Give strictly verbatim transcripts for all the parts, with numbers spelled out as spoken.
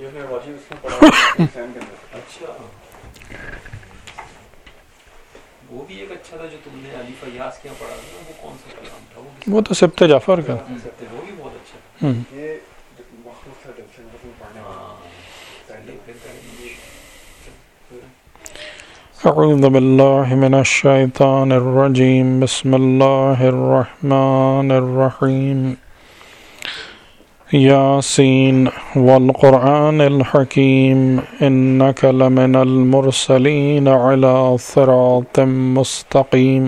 اچھا وہ بھی ایک اچھا تھا جو تم نے علی فیاض کے یہاں پڑھا تھا، وہ کون سا کلام تھا؟ وہ وہ تو سبت جعفر کا، وہ بھی بہت اچھا ہوں یہ مخصوص تھا جلسے میں پڑھنے ہاں اعوذ باللہ من الشیطان الرجیم، بسم اللہ الرحمن الرحیم، یاسین والقرآن الحکیم انک لمن المرسلین علی صراط مستقیم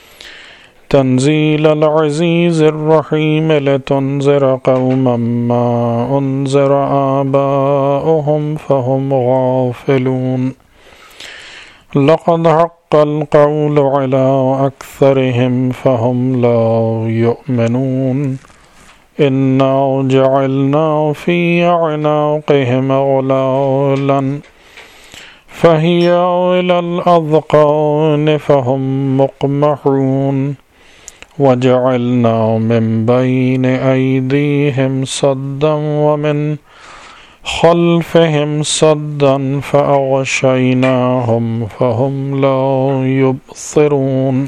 تنزیل العزیز الرحیم لتنذر قوما ما انذر آباؤهم فهم غافلون لقد حق القول على أكثرهم فهم لا يؤمنون إنا جعلنا في أعناقهم أغلالا فهي إلى الأذقان فهم مقمحون وجعلنا من بين أيديهم صدا ومن خلفهم صدا فأغشيناهم فهم لا يبصرون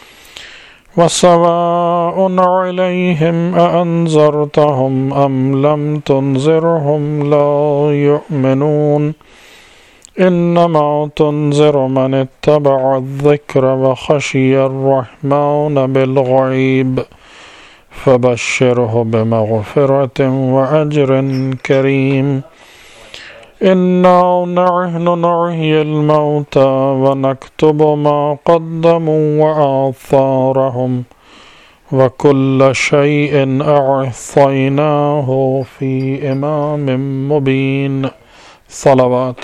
وسواء عليهم أأنذرتهم أم لم تنذرهم لا يؤمنون إنما تنذر من اتبع الذكر وخشي الرحمن بالغيب فبشره بمغفرة وأجر كريم إنا نحن نحيي الموتى ونكتب ما قدموا وآثارهم وكل شيء أحصيناه في إمام مبين صلوات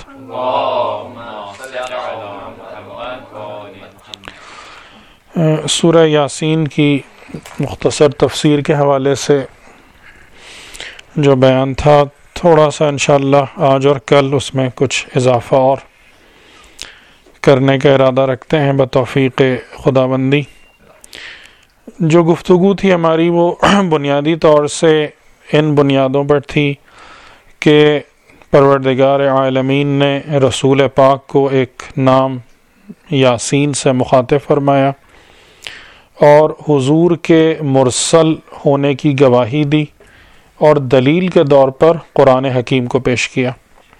سورہ یاسین کی مختصر تفسیر کے حوالے سے جو بیان تھا، تھوڑا سا انشاءاللہ آج اور کل اس میں کچھ اضافہ اور کرنے کا ارادہ رکھتے ہیں بتوفیق خداوندی۔ جو گفتگو تھی ہماری وہ بنیادی طور سے ان بنیادوں پر تھی کہ پروردگار عالمین نے رسول پاک کو ایک نام یاسین سے مخاطب فرمایا اور حضور کے مرسل ہونے کی گواہی دی اور دلیل کے طور پر قرآن حکیم کو پیش کیا،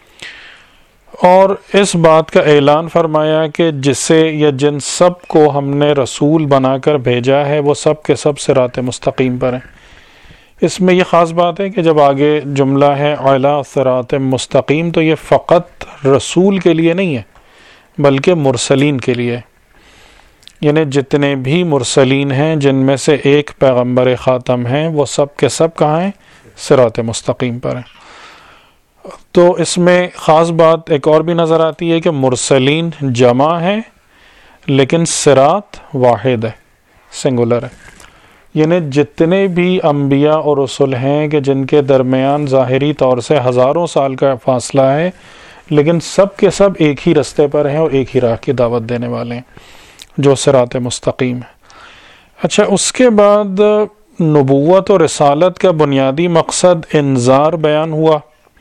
اور اس بات کا اعلان فرمایا کہ جسے یا جن سب کو ہم نے رسول بنا کر بھیجا ہے وہ سب کے سب صراط مستقیم پر ہیں۔ اس میں یہ خاص بات ہے کہ جب آگے جملہ ہے اعلیٰ صراط مستقیم تو یہ فقط رسول کے لیے نہیں ہے بلکہ مرسلین کے لیے، یعنی جتنے بھی مرسلین ہیں جن میں سے ایک پیغمبر خاتم ہیں وہ سب کے سب کہاں ہیں؟ صراط مستقیم پر ہیں۔ تو اس میں خاص بات ایک اور بھی نظر آتی ہے کہ مرسلین جمع ہے لیکن صراط واحد ہے، سنگولر ہے، یعنی جتنے بھی انبیاء اور رسل ہیں کہ جن کے درمیان ظاہری طور سے ہزاروں سال کا فاصلہ ہے لیکن سب کے سب ایک ہی رستے پر ہیں اور ایک ہی راہ کی دعوت دینے والے ہیں جو صراط مستقیم ہے۔ اچھا، اس کے بعد نبوت اور رسالت کا بنیادی مقصد انذار بیان ہوا،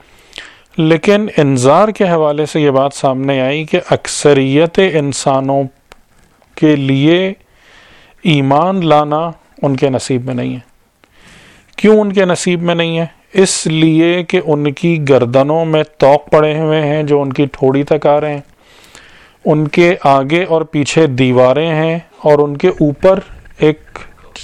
لیکن انذار کے حوالے سے یہ بات سامنے آئی کہ اکثریت انسانوں کے لیے ایمان لانا ان کے نصیب میں نہیں ہے۔ کیوں ان کے نصیب میں نہیں ہے؟ اس لیے کہ ان کی گردنوں میں طوق پڑے ہوئے ہیں جو ان کی ٹھوڑی تک آ رہے ہیں، ان کے آگے اور پیچھے دیواریں ہیں اور ان کے اوپر ایک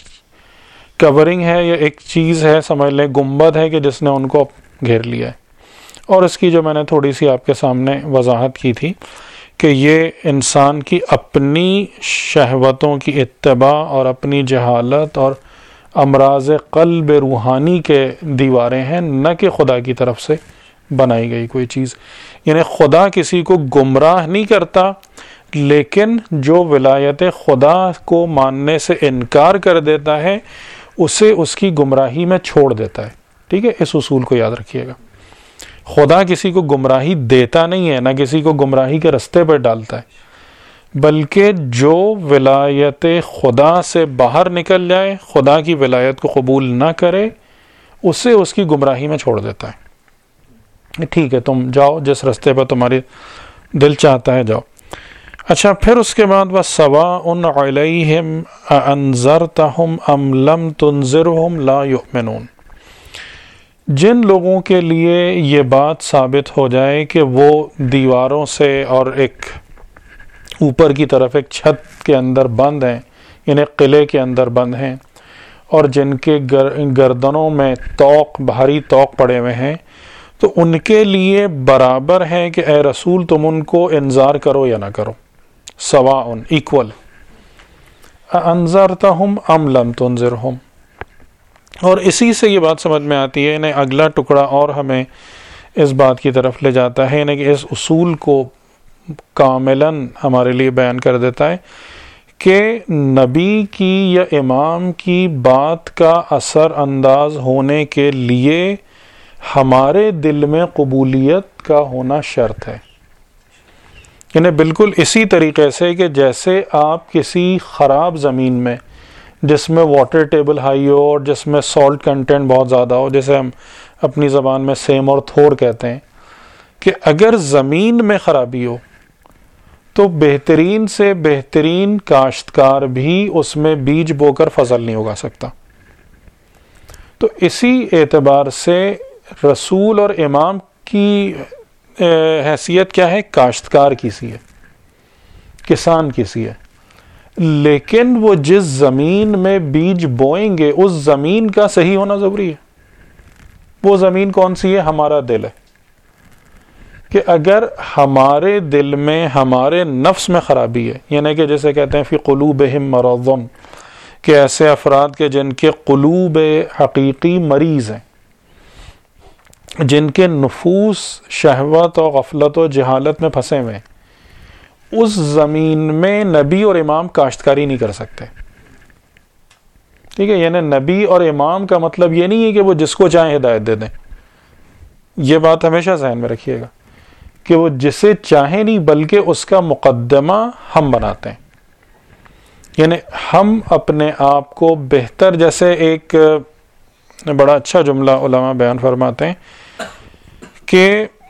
کورنگ ہے یا ایک چیز ہے، سمجھ لیں گنبد ہے کہ جس نے ان کو گھیر لیا ہے۔ اور اس کی جو میں نے تھوڑی سی آپ کے سامنے وضاحت کی تھی کہ یہ انسان کی اپنی شہوتوں کی اتباع اور اپنی جہالت اور امراض قلب روحانی کے دیواریں ہیں، نہ کہ خدا کی طرف سے بنائی گئی کوئی چیز۔ یعنی خدا کسی کو گمراہ نہیں کرتا، لیکن جو ولایت خدا کو ماننے سے انکار کر دیتا ہے اسے اس کی گمراہی میں چھوڑ دیتا ہے۔ ٹھیک ہے، اس اصول کو یاد رکھیے گا۔ خدا کسی کو گمراہی دیتا نہیں ہے، نہ کسی کو گمراہی کے رستے پر ڈالتا ہے، بلکہ جو ولایت خدا سے باہر نکل جائے، خدا کی ولایت کو قبول نہ کرے، اسے اس کی گمراہی میں چھوڑ دیتا ہے۔ ٹھیک ہے تم جاؤ جس رستے پر تمہاری دل چاہتا ہے جاؤ. اچھا پھر اس کے بعد وَسَوَاءٌ عَلَيْهِمْ أَأَنذَرْتَهُمْ أَمْ لَمْ تُنذِرْهُمْ لَا يُؤْمِنُونَ. جن لوگوں کے لیے یہ بات ثابت ہو جائے کہ وہ دیواروں سے اور ایک اوپر کی طرف ایک چھت کے اندر بند ہیں، یعنی قلعے کے اندر بند ہیں، اور جن کے گردنوں میں طوق بھاری طوق پڑے ہوئے ہیں، تو ان کے لیے برابر ہے کہ اے رسول تم ان کو انذار کرو یا نہ کرو. سواء ایکول. انذرتہم ام لم تنذرہم. اور اسی سے یہ بات سمجھ میں آتی ہے، یعنی اگلا ٹکڑا اور ہمیں اس بات کی طرف لے جاتا ہے، یعنی کہ اس اصول کو کاملاً ہمارے لیے بیان کر دیتا ہے کہ نبی کی یا امام کی بات کا اثر انداز ہونے کے لیے ہمارے دل میں قبولیت کا ہونا شرط ہے. یعنی بالکل اسی طریقے سے کہ جیسے آپ کسی خراب زمین میں جس میں واٹر ٹیبل ہائی ہو اور جس میں سالٹ کنٹینٹ بہت زیادہ ہو، جیسے ہم اپنی زبان میں سیم اور تھوڑ کہتے ہیں، کہ اگر زمین میں خرابی ہو تو بہترین سے بہترین کاشتکار بھی اس میں بیج بو کر فصل نہیں اگا سکتا. تو اسی اعتبار سے رسول اور امام کی حیثیت کیا ہے؟ کاشتکار کی سی ہے، کسان کی سی ہے. لیکن وہ جس زمین میں بیج بوئیں گے اس زمین کا صحیح ہونا ضروری ہے. وہ زمین کون سی ہے؟ ہمارا دل ہے. کہ اگر ہمارے دل میں ہمارے نفس میں خرابی ہے، یعنی کہ جیسے کہتے ہیں فی قلوبہم مرض، کہ ایسے افراد کے جن کے قلوب حقیقی مریض ہیں، جن کے نفوس شہوت اور غفلت و جہالت میں پھنسے ہوئے ہیں، اس زمین میں نبی اور امام کاشتکاری نہیں کر سکتے. ٹھیک ہے، یعنی نبی اور امام کا مطلب یہ نہیں ہے کہ وہ جس کو چاہیں ہدایت دے دیں. یہ بات ہمیشہ ذہن میں رکھیے گا کہ وہ جسے چاہیں نہیں، بلکہ اس کا مقدمہ ہم بناتے ہیں. یعنی ہم اپنے آپ کو بہتر، جیسے ایک بڑا اچھا جملہ علماء بیان فرماتے ہیں کہ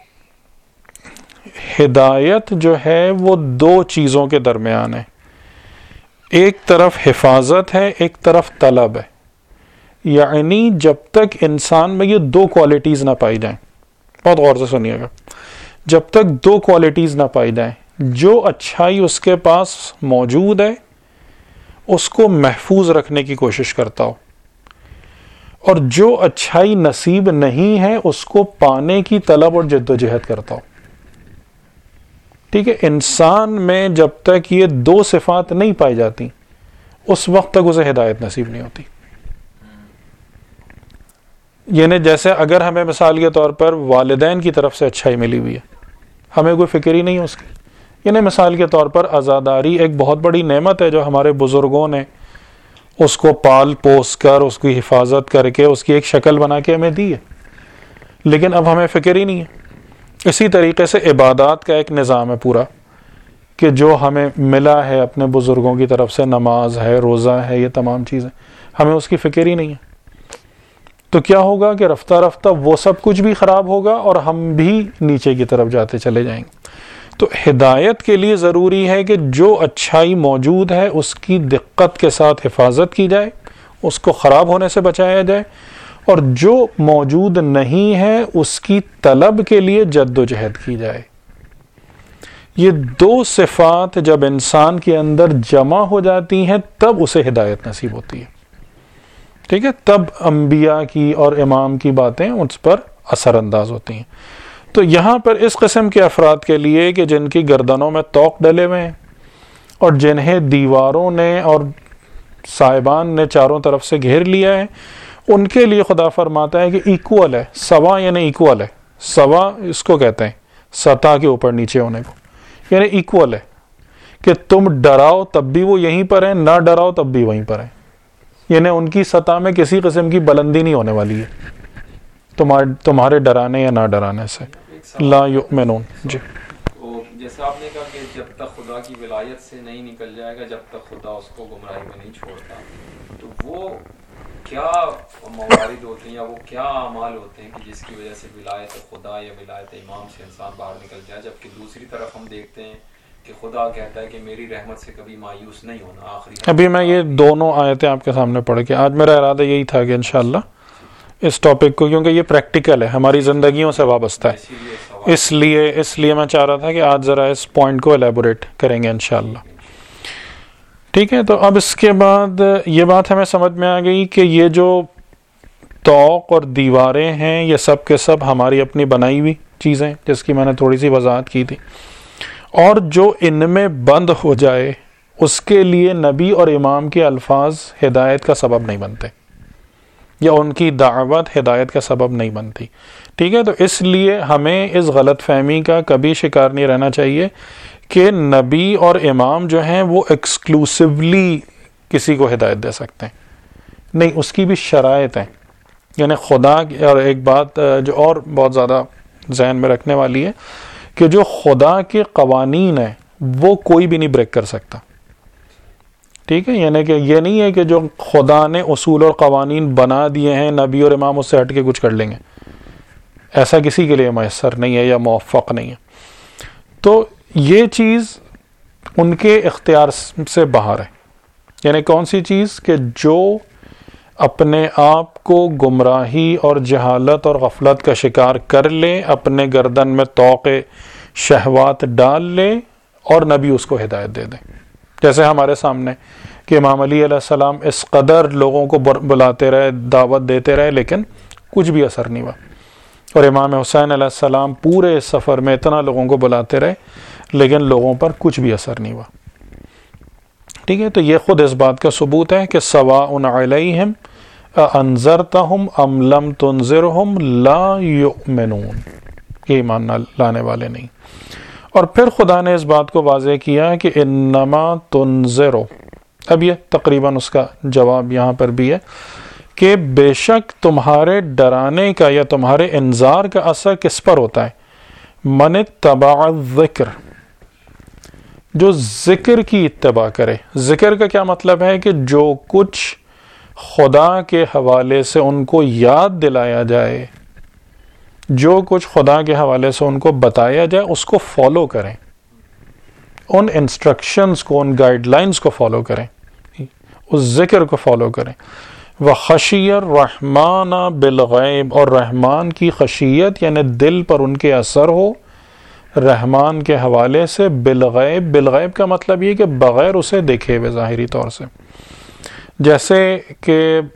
ہدایت جو ہے وہ دو چیزوں کے درمیان ہے. ایک طرف حفاظت ہے، ایک طرف طلب ہے. یعنی جب تک انسان میں یہ دو کوالٹیز نہ پائی جائیں، بہت غور سے سنیے گا، جب تک دو کوالٹیز نہ پائی جائیں، جو اچھائی اس کے پاس موجود ہے اس کو محفوظ رکھنے کی کوشش کرتا ہو، اور جو اچھائی نصیب نہیں ہے اس کو پانے کی طلب اور جد و جہد کرتا ہو. ٹھیک ہے، انسان میں جب تک یہ دو صفات نہیں پائی جاتی اس وقت تک اسے ہدایت نصیب نہیں ہوتی. یعنی جیسے اگر ہمیں مثال کے طور پر والدین کی طرف سے اچھائی ملی ہوئی ہے، ہمیں کوئی فکر ہی نہیں ہے اس کی. یعنی مثال کے طور پر عزاداری ایک بہت بڑی نعمت ہے جو ہمارے بزرگوں نے اس کو پال پوس کر، اس کی حفاظت کر کے، اس کی ایک شکل بنا کے ہمیں دی ہے، لیکن اب ہمیں فکر ہی نہیں ہے. اسی طریقے سے عبادات کا ایک نظام ہے پورا کہ جو ہمیں ملا ہے اپنے بزرگوں کی طرف سے، نماز ہے، روزہ ہے، یہ تمام چیزیں، ہمیں اس کی فکر ہی نہیں ہے. تو کیا ہوگا کہ رفتہ رفتہ وہ سب کچھ بھی خراب ہوگا اور ہم بھی نیچے کی طرف جاتے چلے جائیں گے. تو ہدایت کے لیے ضروری ہے کہ جو اچھائی موجود ہے اس کی دقت کے ساتھ حفاظت کی جائے، اس کو خراب ہونے سے بچایا جائے، اور جو موجود نہیں ہے اس کی طلب کے لیے جد و جہد کی جائے. یہ دو صفات جب انسان کے اندر جمع ہو جاتی ہیں تب اسے ہدایت نصیب ہوتی ہے. ٹھیک ہے، تب انبیاء کی اور امام کی باتیں اس پر اثر انداز ہوتی ہیں. تو یہاں پر اس قسم کے افراد کے لیے کہ جن کی گردنوں میں طوق ڈلے ہوئے ہیں اور جنہیں دیواروں نے اور صاحبان نے چاروں طرف سے گھیر لیا ہے، ان کے لیے خدا فرماتا ہے کہ ایکول ہے. سوا یعنی ایکول ہے. سوا اس کو کہتے ہیں سطح کے اوپر نیچے ہونے کو، یعنی ایکول ہے کہ تم ڈراؤ تب بھی وہ یہیں پر ہیں، نہ ڈراؤ تب بھی وہیں پر ہیں. یعنی ان کی سطح میں کسی قسم کی بلندی نہیں ہونے والی ہے تمہارے تمہارے ڈرانے یا نہ ڈرانے سے. لا یؤمنون. جی جیسا آپ نے کہا کہ جب تک خدا کی ولایت سے نہیں نکل جائے گا، جب تک خدا اس کو گمراہی میں نہیں چھوڑتا، تو وہ کیا موارد ہوتے ہیں یا وہ کیا اعمال ہوتے ہیں کہ جس کی وجہ سے ولایت خدا یا ولایت امام سے انسان باہر نکل جائے، جبکہ دوسری طرف ہم دیکھتے ہیں کہ خدا کہتا ہے کہ میری رحمت سے کبھی مایوس نہیں ہونا. آخری ابھی میں یہ دونوں آیتیں آپ کے سامنے پڑھ کے، آج میرا ارادہ یہی تھا کہ انشاءاللہ اس ٹاپک کو، کیونکہ یہ پریکٹیکل ہے، ہماری زندگیوں سے وابستہ ہے، اس لیے اس لیے میں چاہ رہا تھا کہ آج ذرا اس پوائنٹ کو الیبوریٹ کریں گے انشاءاللہ. ٹھیک ہے، تو اب اس کے بعد یہ بات ہمیں سمجھ میں آ گئی کہ یہ جو طوق اور دیواریں ہیں یہ سب کے سب ہماری اپنی بنائی ہوئی چیزیں، جس کی میں نے تھوڑی سی وضاحت کی تھی، اور جو ان میں بند ہو جائے اس کے لیے نبی اور امام کے الفاظ ہدایت کا سبب نہیں بنتے، یا ان کی دعوت ہدایت کا سبب نہیں بنتی. ٹھیک ہے، تو اس لیے ہمیں اس غلط فہمی کا کبھی شکار نہیں رہنا چاہیے کہ نبی اور امام جو ہیں وہ ایکسکلوسیولی کسی کو ہدایت دے سکتے ہیں. نہیں، اس کی بھی شرائط ہیں. یعنی خدا، اور ایک بات جو اور بہت زیادہ ذہن میں رکھنے والی ہے کہ جو خدا کے قوانین ہیں وہ کوئی بھی نہیں بریک کر سکتا. ٹھیک ہے، یعنی کہ یہ نہیں ہے کہ جو خدا نے اصول اور قوانین بنا دیے ہیں نبی اور امام اس سے ہٹ کے کچھ کر لیں گے، ایسا کسی کے لیے میسر نہیں ہے یا موفق نہیں ہے. تو یہ چیز ان کے اختیار سے باہر ہے. یعنی کون سی چیز؟ کہ جو اپنے آپ کو گمراہی اور جہالت اور غفلت کا شکار کر لے، اپنے گردن میں طوق شہوات ڈال لے اور نبی اس کو ہدایت دے دے. جیسے ہمارے سامنے کہ امام علی علیہ السلام اس قدر لوگوں کو بلاتے رہے، دعوت دیتے رہے، لیکن کچھ بھی اثر نہیں ہوا. اور امام حسین علیہ السلام پورے سفر میں اتنا لوگوں کو بلاتے رہے لیکن لوگوں پر کچھ بھی اثر نہیں ہوا. ٹھیک ہے، تو یہ خود اس بات کا ثبوت ہے کہ سواء علیہم انذرتہم ام لم تنذرہم لا یؤمنون، یہ ایمان لانے والے نہیں. اور پھر خدا نے اس بات کو واضح کیا کہ انما تنذرو، اب یہ تقریباً اس کا جواب یہاں پر بھی ہے کہ بے شک تمہارے ڈرانے کا یا تمہارے انذار کا اثر کس پر ہوتا ہے؟ من اتبع الذکر، جو ذکر کی اتباع کرے. ذکر کا کیا مطلب ہے؟ کہ جو کچھ خدا کے حوالے سے ان کو یاد دلایا جائے، جو کچھ خدا کے حوالے سے ان کو بتایا جائے اس کو فالو کریں، ان انسٹرکشنز کو، ان گائیڈ لائنز کو فالو کریں، اس ذکر کو فالو کریں. وَخَشِيَ الرَّحْمَانَ بِالْغَيْبِ، اور رحمان کی خشیت یعنی دل پر ان کے اثر ہو رحمان کے حوالے سے. بالغیب، بالغیب کا مطلب یہ کہ بغیر اسے دیکھے ہوئے، ظاہری طور سے. جیسے کہ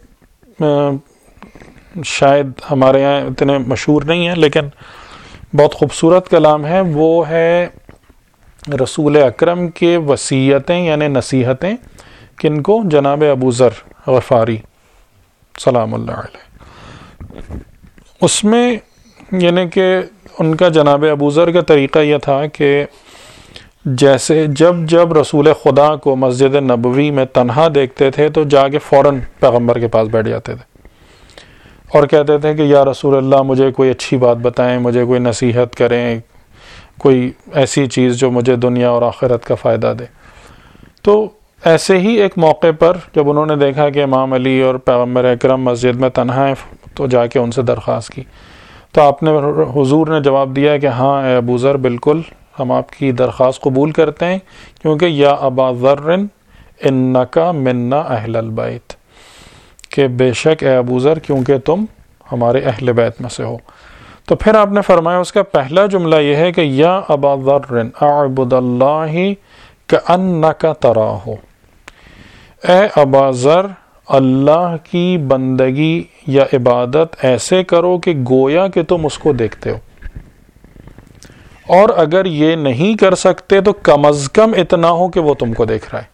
شاید ہمارے یہاں اتنے مشہور نہیں ہیں لیکن بہت خوبصورت کلام ہے، وہ ہے رسول اکرم کے وصیتیں یعنی نصیحتیں. کن کو؟ جناب ابو ذر غفاری سلام اللہ علیہ. اس میں یعنی کہ ان کا جناب ابو ذر کا طریقہ یہ تھا کہ جیسے جب جب رسول خدا کو مسجد نبوی میں تنہا دیکھتے تھے تو جا کے فوراً پیغمبر کے پاس بیٹھ جاتے تھے اور کہتے تھے کہ یا رسول اللہ مجھے کوئی اچھی بات بتائیں، مجھے کوئی نصیحت کریں، کوئی ایسی چیز جو مجھے دنیا اور آخرت کا فائدہ دے. تو ایسے ہی ایک موقع پر جب انہوں نے دیکھا کہ امام علی اور پیغمبر اکرم مسجد میں تنہا ہیں تو جا کے ان سے درخواست کی. تو آپ نے حضور نے جواب دیا کہ ہاں اے ابو ذر، بالکل ہم آپ کی درخواست قبول کرتے ہیں، کیونکہ یا ابا ذر انکا منا اہل البیت، کہ بے شک اے ابو ذر کیونکہ تم ہمارے اہل بیت میں سے ہو. تو پھر آپ نے فرمایا اس کا پہلا جملہ یہ ہے کہ یا ابا ذر اعبد اللہ کأنک تراہ، اے ابا ذر اللہ کی بندگی یا عبادت ایسے کرو کہ گویا کہ تم اس کو دیکھتے ہو، اور اگر یہ نہیں کر سکتے تو کم از کم اتنا ہو کہ وہ تم کو دیکھ رہا ہے.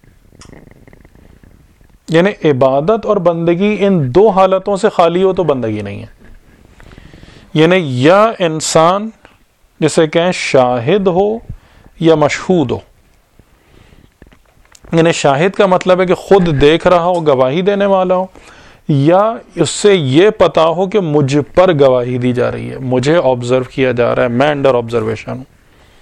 یعنی عبادت اور بندگی ان دو حالتوں سے خالی ہو تو بندگی نہیں ہے. یعنی یا انسان جسے کہیں شاہد ہو یا مشہود ہو. یعنی شاہد کا مطلب ہے کہ خود دیکھ رہا ہو، گواہی دینے والا ہو، یا اس سے یہ پتا ہو کہ مجھ پر گواہی دی جا رہی ہے، مجھے آبزرو کیا جا رہا ہے، میں انڈر آبزرویشن ہوں،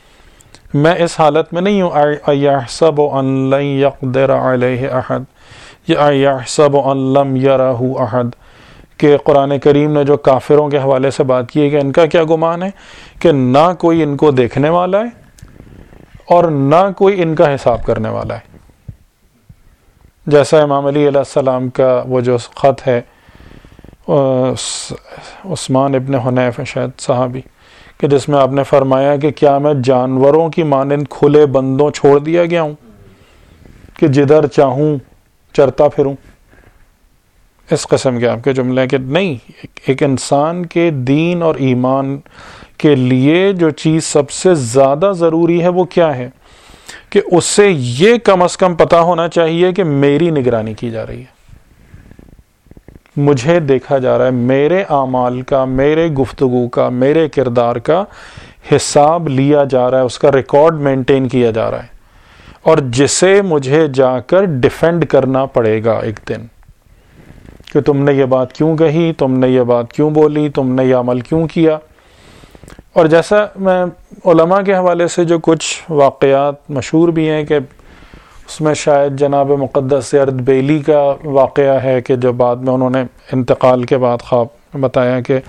میں اس حالت میں نہیں ہوں اَيَحْسَبُ أَن لَن يَقْدِرَ عَلَيْهِ أَحَدٌ یا یحسب ان لم یرہ احد، کہ قرآن کریم نے جو کافروں کے حوالے سے بات کی ہے کہ ان کا کیا گمان ہے کہ نہ کوئی ان کو دیکھنے والا ہے اور نہ کوئی ان کا حساب کرنے والا ہے. جیسا امام علی علیہ السلام کا وہ جو خط ہے عثمان ابن حنیف شاید صحابی، کہ جس میں آپ نے فرمایا کہ کیا میں جانوروں کی مانند کھلے بندوں چھوڑ دیا گیا ہوں کہ جدھر چاہوں چرتا پھروں. اس قسم کے آپ کے جملے کہ نہیں، ایک انسان کے دین اور ایمان کے لیے جو چیز سب سے زیادہ ضروری ہے وہ کیا ہے کہ اس سے یہ کم از کم پتہ ہونا چاہیے کہ میری نگرانی کی جا رہی ہے، مجھے دیکھا جا رہا ہے، میرے اعمال کا، میرے گفتگو کا، میرے کردار کا حساب لیا جا رہا ہے، اس کا ریکارڈ مینٹین کیا جا رہا ہے، اور جسے مجھے جا کر ڈیفینڈ کرنا پڑے گا ایک دن کہ تم نے یہ بات کیوں کہی، تم نے یہ بات کیوں بولی، تم نے یہ عمل کیوں کیا. اور جیسا میں علماء کے حوالے سے جو کچھ واقعات مشہور بھی ہیں کہ اس میں شاید جناب مقدس اردبیلی کا واقعہ ہے کہ جو بعد میں انہوں نے انتقال کے بعد خواب بتایا کہ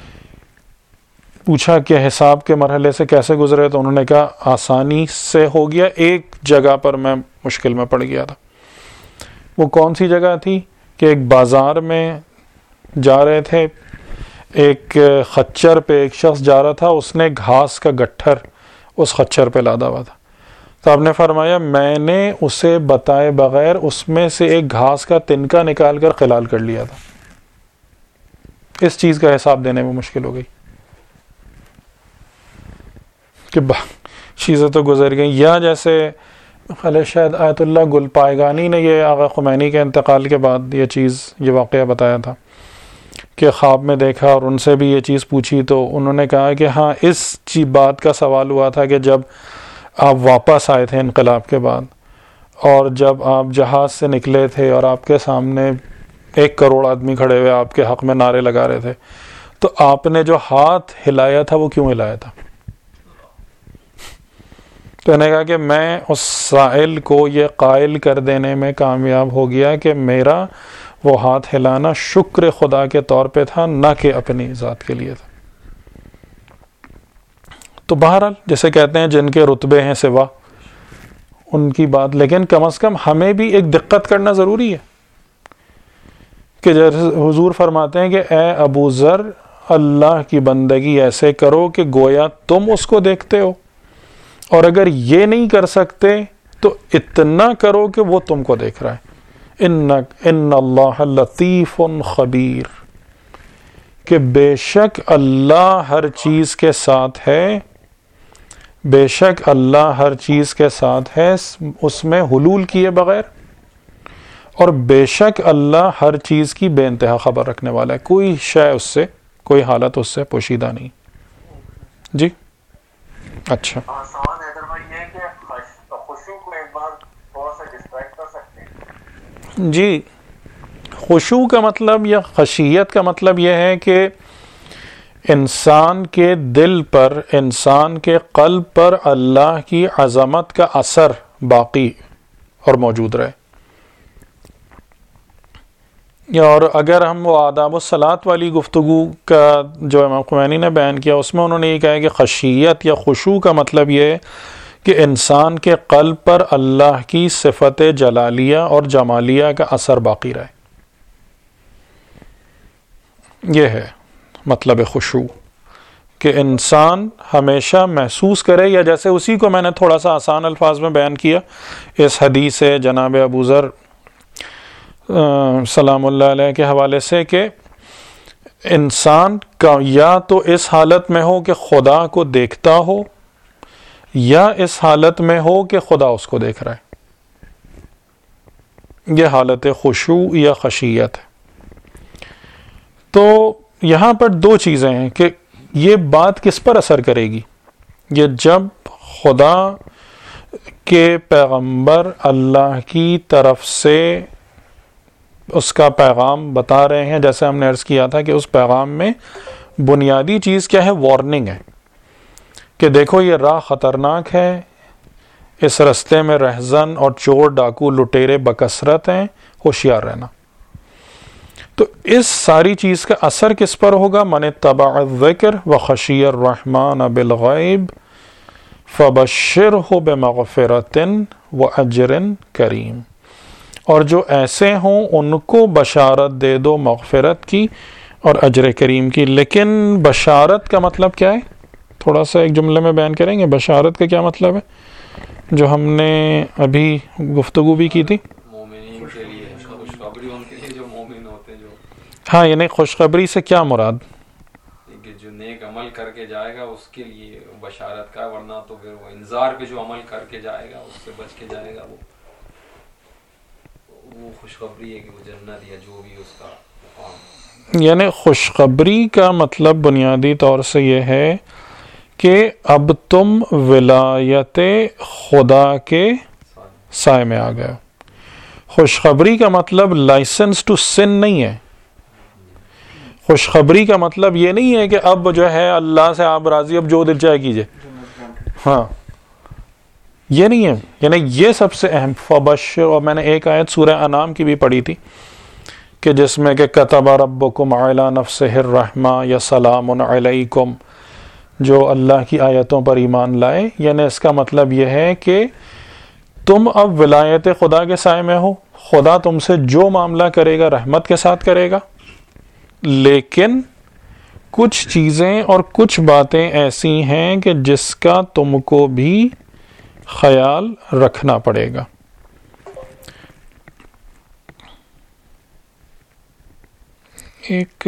پوچھا کہ حساب کے مرحلے سے کیسے گزرے، تو انہوں نے کہا آسانی سے ہو گیا، ایک جگہ پر میں مشکل میں پڑ گیا تھا. وہ کون سی جگہ تھی کہ ایک بازار میں جا رہے تھے، ایک خچر پہ ایک شخص جا رہا تھا، اس نے گھاس کا گٹھر اس خچر پہ لادا ہوا تھا. تو آپ نے فرمایا میں نے اسے بتائے بغیر اس میں سے ایک گھاس کا تنکا نکال کر خلال کر لیا تھا. اس چیز کا حساب دینے میں مشکل ہو گئی کہ چیزیں تو گزر گئیں. یا جیسے خلے شاید آیت اللہ گل پائگانی نے یہ آغا خمینی کے انتقال کے بعد یہ چیز یہ واقعہ بتایا تھا کہ خواب میں دیکھا اور ان سے بھی یہ چیز پوچھی، تو انہوں نے کہا کہ ہاں اس چیز بات کا سوال ہوا تھا کہ جب آپ واپس آئے تھے انقلاب کے بعد اور جب آپ جہاز سے نکلے تھے اور آپ کے سامنے ایک کروڑ آدمی کھڑے ہوئے آپ کے حق میں نعرے لگا رہے تھے، تو آپ نے جو ہاتھ ہلایا تھا وہ کیوں ہلایا تھا؟ تو انہوں نے کہا کہ میں اس سائل کو یہ قائل کر دینے میں کامیاب ہو گیا کہ میرا وہ ہاتھ ہلانا شکر خدا کے طور پہ تھا، نہ کہ اپنی ذات کے لیے تھا. تو بہرحال جیسے کہتے ہیں جن کے رتبے ہیں سوا ان کی بات، لیکن کم از کم ہمیں بھی ایک دقت کرنا ضروری ہے کہ جیسے حضور فرماتے ہیں کہ اے ابو ذر اللہ کی بندگی ایسے کرو کہ گویا تم اس کو دیکھتے ہو، اور اگر یہ نہیں کر سکتے تو اتنا کرو کہ وہ تم کو دیکھ رہا ہے. ان ان اللہ لطیف خبیر، کہ بے شک اللہ ہر چیز کے ساتھ ہے، بے شک اللہ ہر چیز کے ساتھ ہے اس میں حلول کیے بغیر، اور بے شک اللہ ہر چیز کی بے انتہا خبر رکھنے والا ہے، کوئی شے اس سے، کوئی حالت اس سے پوشیدہ نہیں. جی اچھا، سوال حیدر بھائی یہ ہے کہ خشوع کو ایک بار تھوڑا سا ڈسکرائب کر سکتے ہیں؟ جی، خشوع کا مطلب یا خشیت کا مطلب یہ ہے کہ انسان کے دل پر، انسان کے قلب پر اللہ کی عظمت کا اثر باقی اور موجود رہے. اور اگر ہم وہ آداب الصلاۃ والی گفتگو کا جو امام خمینی نے بیان کیا اس میں انہوں نے یہ کہا کہ خشیت یا خشوع کا مطلب یہ ہے کہ انسان کے قلب پر اللہ کی صفت جلالیہ اور جمالیہ کا اثر باقی رہے. یہ ہے مطلب خشوع، کہ انسان ہمیشہ محسوس کرے، یا جیسے اسی کو میں نے تھوڑا سا آسان الفاظ میں بیان کیا اس حدیث جناب ابو ذر سلام اللہ علیہ کے حوالے سے، کہ انسان کا یا تو اس حالت میں ہو کہ خدا کو دیکھتا ہو، یا اس حالت میں ہو کہ خدا اس کو دیکھ رہا ہے. یہ حالت خشوع یا خشیت ہے. تو یہاں پر دو چیزیں ہیں کہ یہ بات کس پر اثر کرے گی. یہ جب خدا کے پیغمبر اللہ کی طرف سے اس کا پیغام بتا رہے ہیں، جیسے ہم نے عرض کیا تھا کہ اس پیغام میں بنیادی چیز کیا ہے؟ وارننگ ہے کہ دیکھو یہ راہ خطرناک ہے، اس رستے میں رہزن اور چور ڈاکو لٹیرے بکثرت ہیں، ہوشیار رہنا۔ تو اس ساری چیز کا اثر کس پر ہوگا؟ من اتبع الذکر وخشی الرحمن بالغیب فبشرہ بمغفرۃ واجر کریم، اور جو ایسے ہوں ان کو بشارت دے دو مغفرت کی اور اجر کریم کی۔ لیکن بشارت کا مطلب کیا ہے؟ تھوڑا سا ایک جملے میں بیان کریں گے بشارت کا کیا مطلب ہے، جو ہم نے ابھی گفتگو بھی کی تھی۔ مومنین کے لیے خوشخبری، ان کے لیے جو مومن ہوتے ہیں، جو ہاں، یعنی خوشخبری سے کیا مراد؟ کہ جو نیک عمل کر کے جائے گا اس کے لیے بشارت کا، ورنہ تو پھر وہ انذار پہ جو عمل کر کے جائے گا اس سے بچ کے جائے گا، وہ وہ خوشخبری ہے کہ وہ جنت یا جو بھی اس کا مقام۔ یعنی خوشخبری کا مطلب بنیادی طور سے یہ ہے کہ اب تم ولایت خدا کے سائے میں آ گئے۔ خوشخبری کا مطلب لائسنس ٹو سن نہیں ہے۔ خوشخبری کا مطلب یہ نہیں ہے کہ اب جو ہے اللہ سے آپ راضی، اب جو دل چاہے کیجئے، ہاں یہ نہیں ہے۔ یعنی یہ سب سے اہم فبشر، اور میں نے ایک آیت سورہ انعام کی بھی پڑھی تھی کہ جس میں کہ کتب ربکم علی نفسہ الرحمہ یا سلام علیکم، جو اللہ کی آیتوں پر ایمان لائے، یعنی اس کا مطلب یہ ہے کہ تم اب ولایت خدا کے سائے میں ہو، خدا تم سے جو معاملہ کرے گا رحمت کے ساتھ کرے گا، لیکن کچھ چیزیں اور کچھ باتیں ایسی ہیں کہ جس کا تم کو بھی خیال رکھنا پڑے گا۔ ایک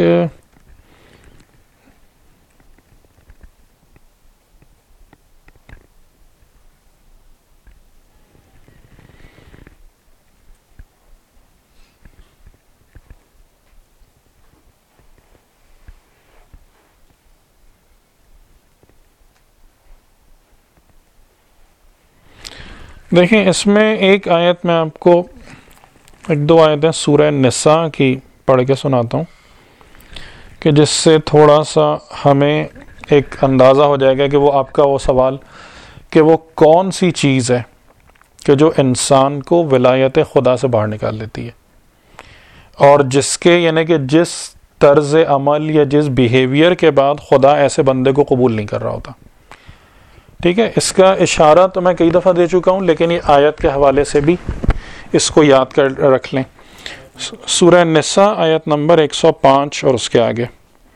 دیکھیں، اس میں ایک آیت میں آپ کو ایک دو آیتیں سورہ نساء کی پڑھ کے سناتا ہوں کہ جس سے تھوڑا سا ہمیں ایک اندازہ ہو جائے گا کہ وہ آپ کا وہ سوال کہ وہ کون سی چیز ہے کہ جو انسان کو ولایت خدا سے باہر نکال لیتی ہے، اور جس کے یعنی کہ جس طرز عمل یا جس بیہیویئر کے بعد خدا ایسے بندے کو قبول نہیں کر رہا ہوتا۔ ٹھیک ہے، اس کا اشارہ تو میں کئی دفعہ دے چکا ہوں، لیکن یہ آیت کے حوالے سے بھی اس کو یاد کر رکھ لیں۔ سورہ نساء آیت نمبر ایک سو پانچ اور اس کے آگے،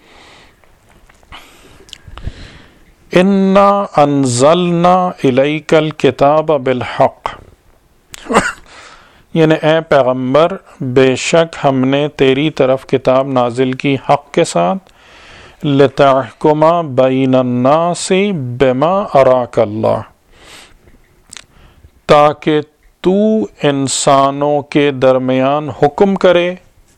اِنَّا أَنزَلْنَا إِلَيْكَ الْكِتَابَ بِالْحَقِّ، یعنی اے پیغمبر بے شک ہم نے تیری طرف کتاب نازل کی حق کے ساتھ، لِتَحْكُمَ بَيْنَ النَّاسِ بِمَا أَرَاكَ اللَّهُ، تاکہ تو انسانوں کے درمیان حکم کرے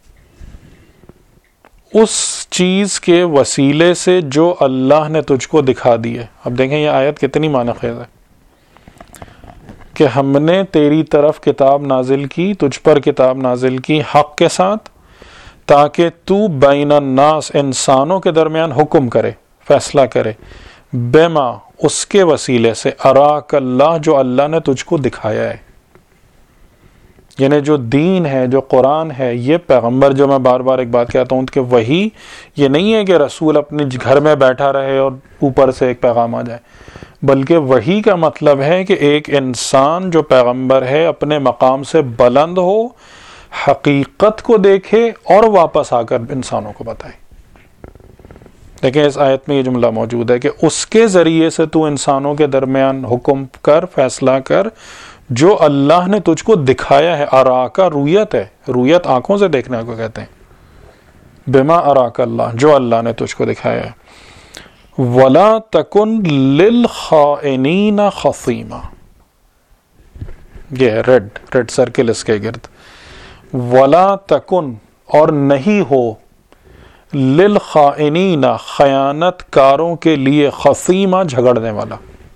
اس چیز کے وسیلے سے جو اللہ نے تجھ کو دکھا دی ہے۔ اب دیکھیں یہ آیت کتنی معنی خیز ہے کہ ہم نے تیری طرف کتاب نازل کی، تجھ پر کتاب نازل کی حق کے ساتھ، تاکہ تو بین الناس انسانوں کے درمیان حکم کرے، فیصلہ کرے، بما اس کے وسیلے سے، اراک اللہ جو اللہ نے تجھ کو دکھایا ہے۔ یعنی جو دین ہے، جو قرآن ہے، یہ پیغمبر، جو میں بار بار ایک بات کہتا ہوں کہ وہی یہ نہیں ہے کہ رسول اپنے گھر میں بیٹھا رہے اور اوپر سے ایک پیغام آ جائے، بلکہ وہی کا مطلب ہے کہ ایک انسان جو پیغمبر ہے اپنے مقام سے بلند ہو، حقیقت کو دیکھے اور واپس آ کر انسانوں کو بتائے۔ دیکھیں اس آیت میں یہ جملہ موجود ہے کہ اس کے ذریعے سے تو انسانوں کے درمیان حکم کر، فیصلہ کر، جو اللہ نے تجھ کو دکھایا ہے۔ اراکا رویت ہے، رویت آنکھوں سے دیکھنے کو کہتے ہیں۔ بما اراک اللہ، جو اللہ نے تجھ کو دکھایا ہے۔ ولا تکن للخائنین خصیما، یہ ہے ریڈ ریڈ سرکل اس کے گرد۔ ولا تکن، اور نہیں ہو، للخائنین خیانت کاروں کے لیے، خصیما جھگڑنے والا۔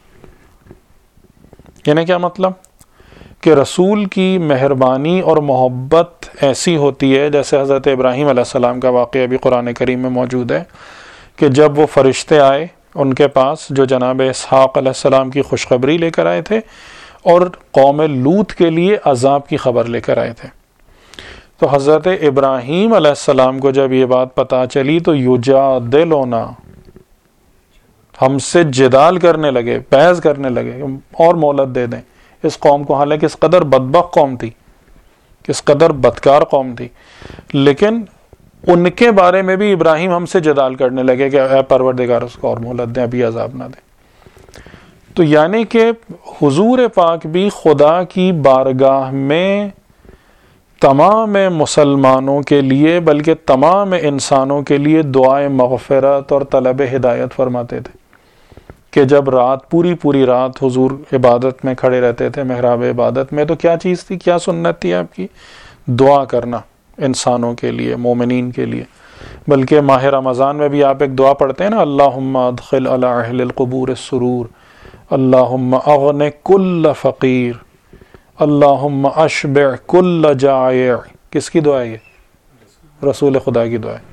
یعنی کیا مطلب کہ رسول کی مہربانی اور محبت ایسی ہوتی ہے، جیسے حضرت ابراہیم علیہ السلام کا واقعہ بھی قرآن کریم میں موجود ہے کہ جب وہ فرشتے آئے ان کے پاس جو جناب اسحاق علیہ السلام کی خوشخبری لے کر آئے تھے، اور قوم لوط کے لیے عذاب کی خبر لے کر آئے تھے. تو حضرت ابراہیم علیہ السلام کو جب یہ بات پتہ چلی تو یجادلونا، ہم سے جدال کرنے لگے، بحث کرنے لگے اور مہلت دے دیں اس قوم کو، حالانکہ اس قدر بدبخت قوم تھی، کس قدر بدکار قوم تھی. لیکن ان کے بارے میں بھی ابراہیم ہم سے جدال کرنے لگے کہ اے پروردگار اس کو اور مہلت دیں، ابھی عذاب نہ دیں. تو یعنی کہ حضور پاک بھی خدا کی بارگاہ میں تمام مسلمانوں کے لیے بلکہ تمام انسانوں کے لیے دعائے مغفرت اور طلب ہدایت فرماتے تھے کہ جب رات پوری پوری رات حضور عبادت میں کھڑے رہتے تھے محراب عبادت میں، تو کیا چیز تھی، کیا سنت تھی آپ کی؟ دعا کرنا انسانوں کے لیے، مومنین کے لیے. بلکہ ماہ رمضان میں بھی آپ ایک دعا پڑھتے ہیں نا، اللہم ادخل علی اہل القبور السرور، اللہم اغن کل فقیر، اللہم اشبع کل جائع. کس کی دعا ہے یہ؟ رسول خدا کی دعا ہے.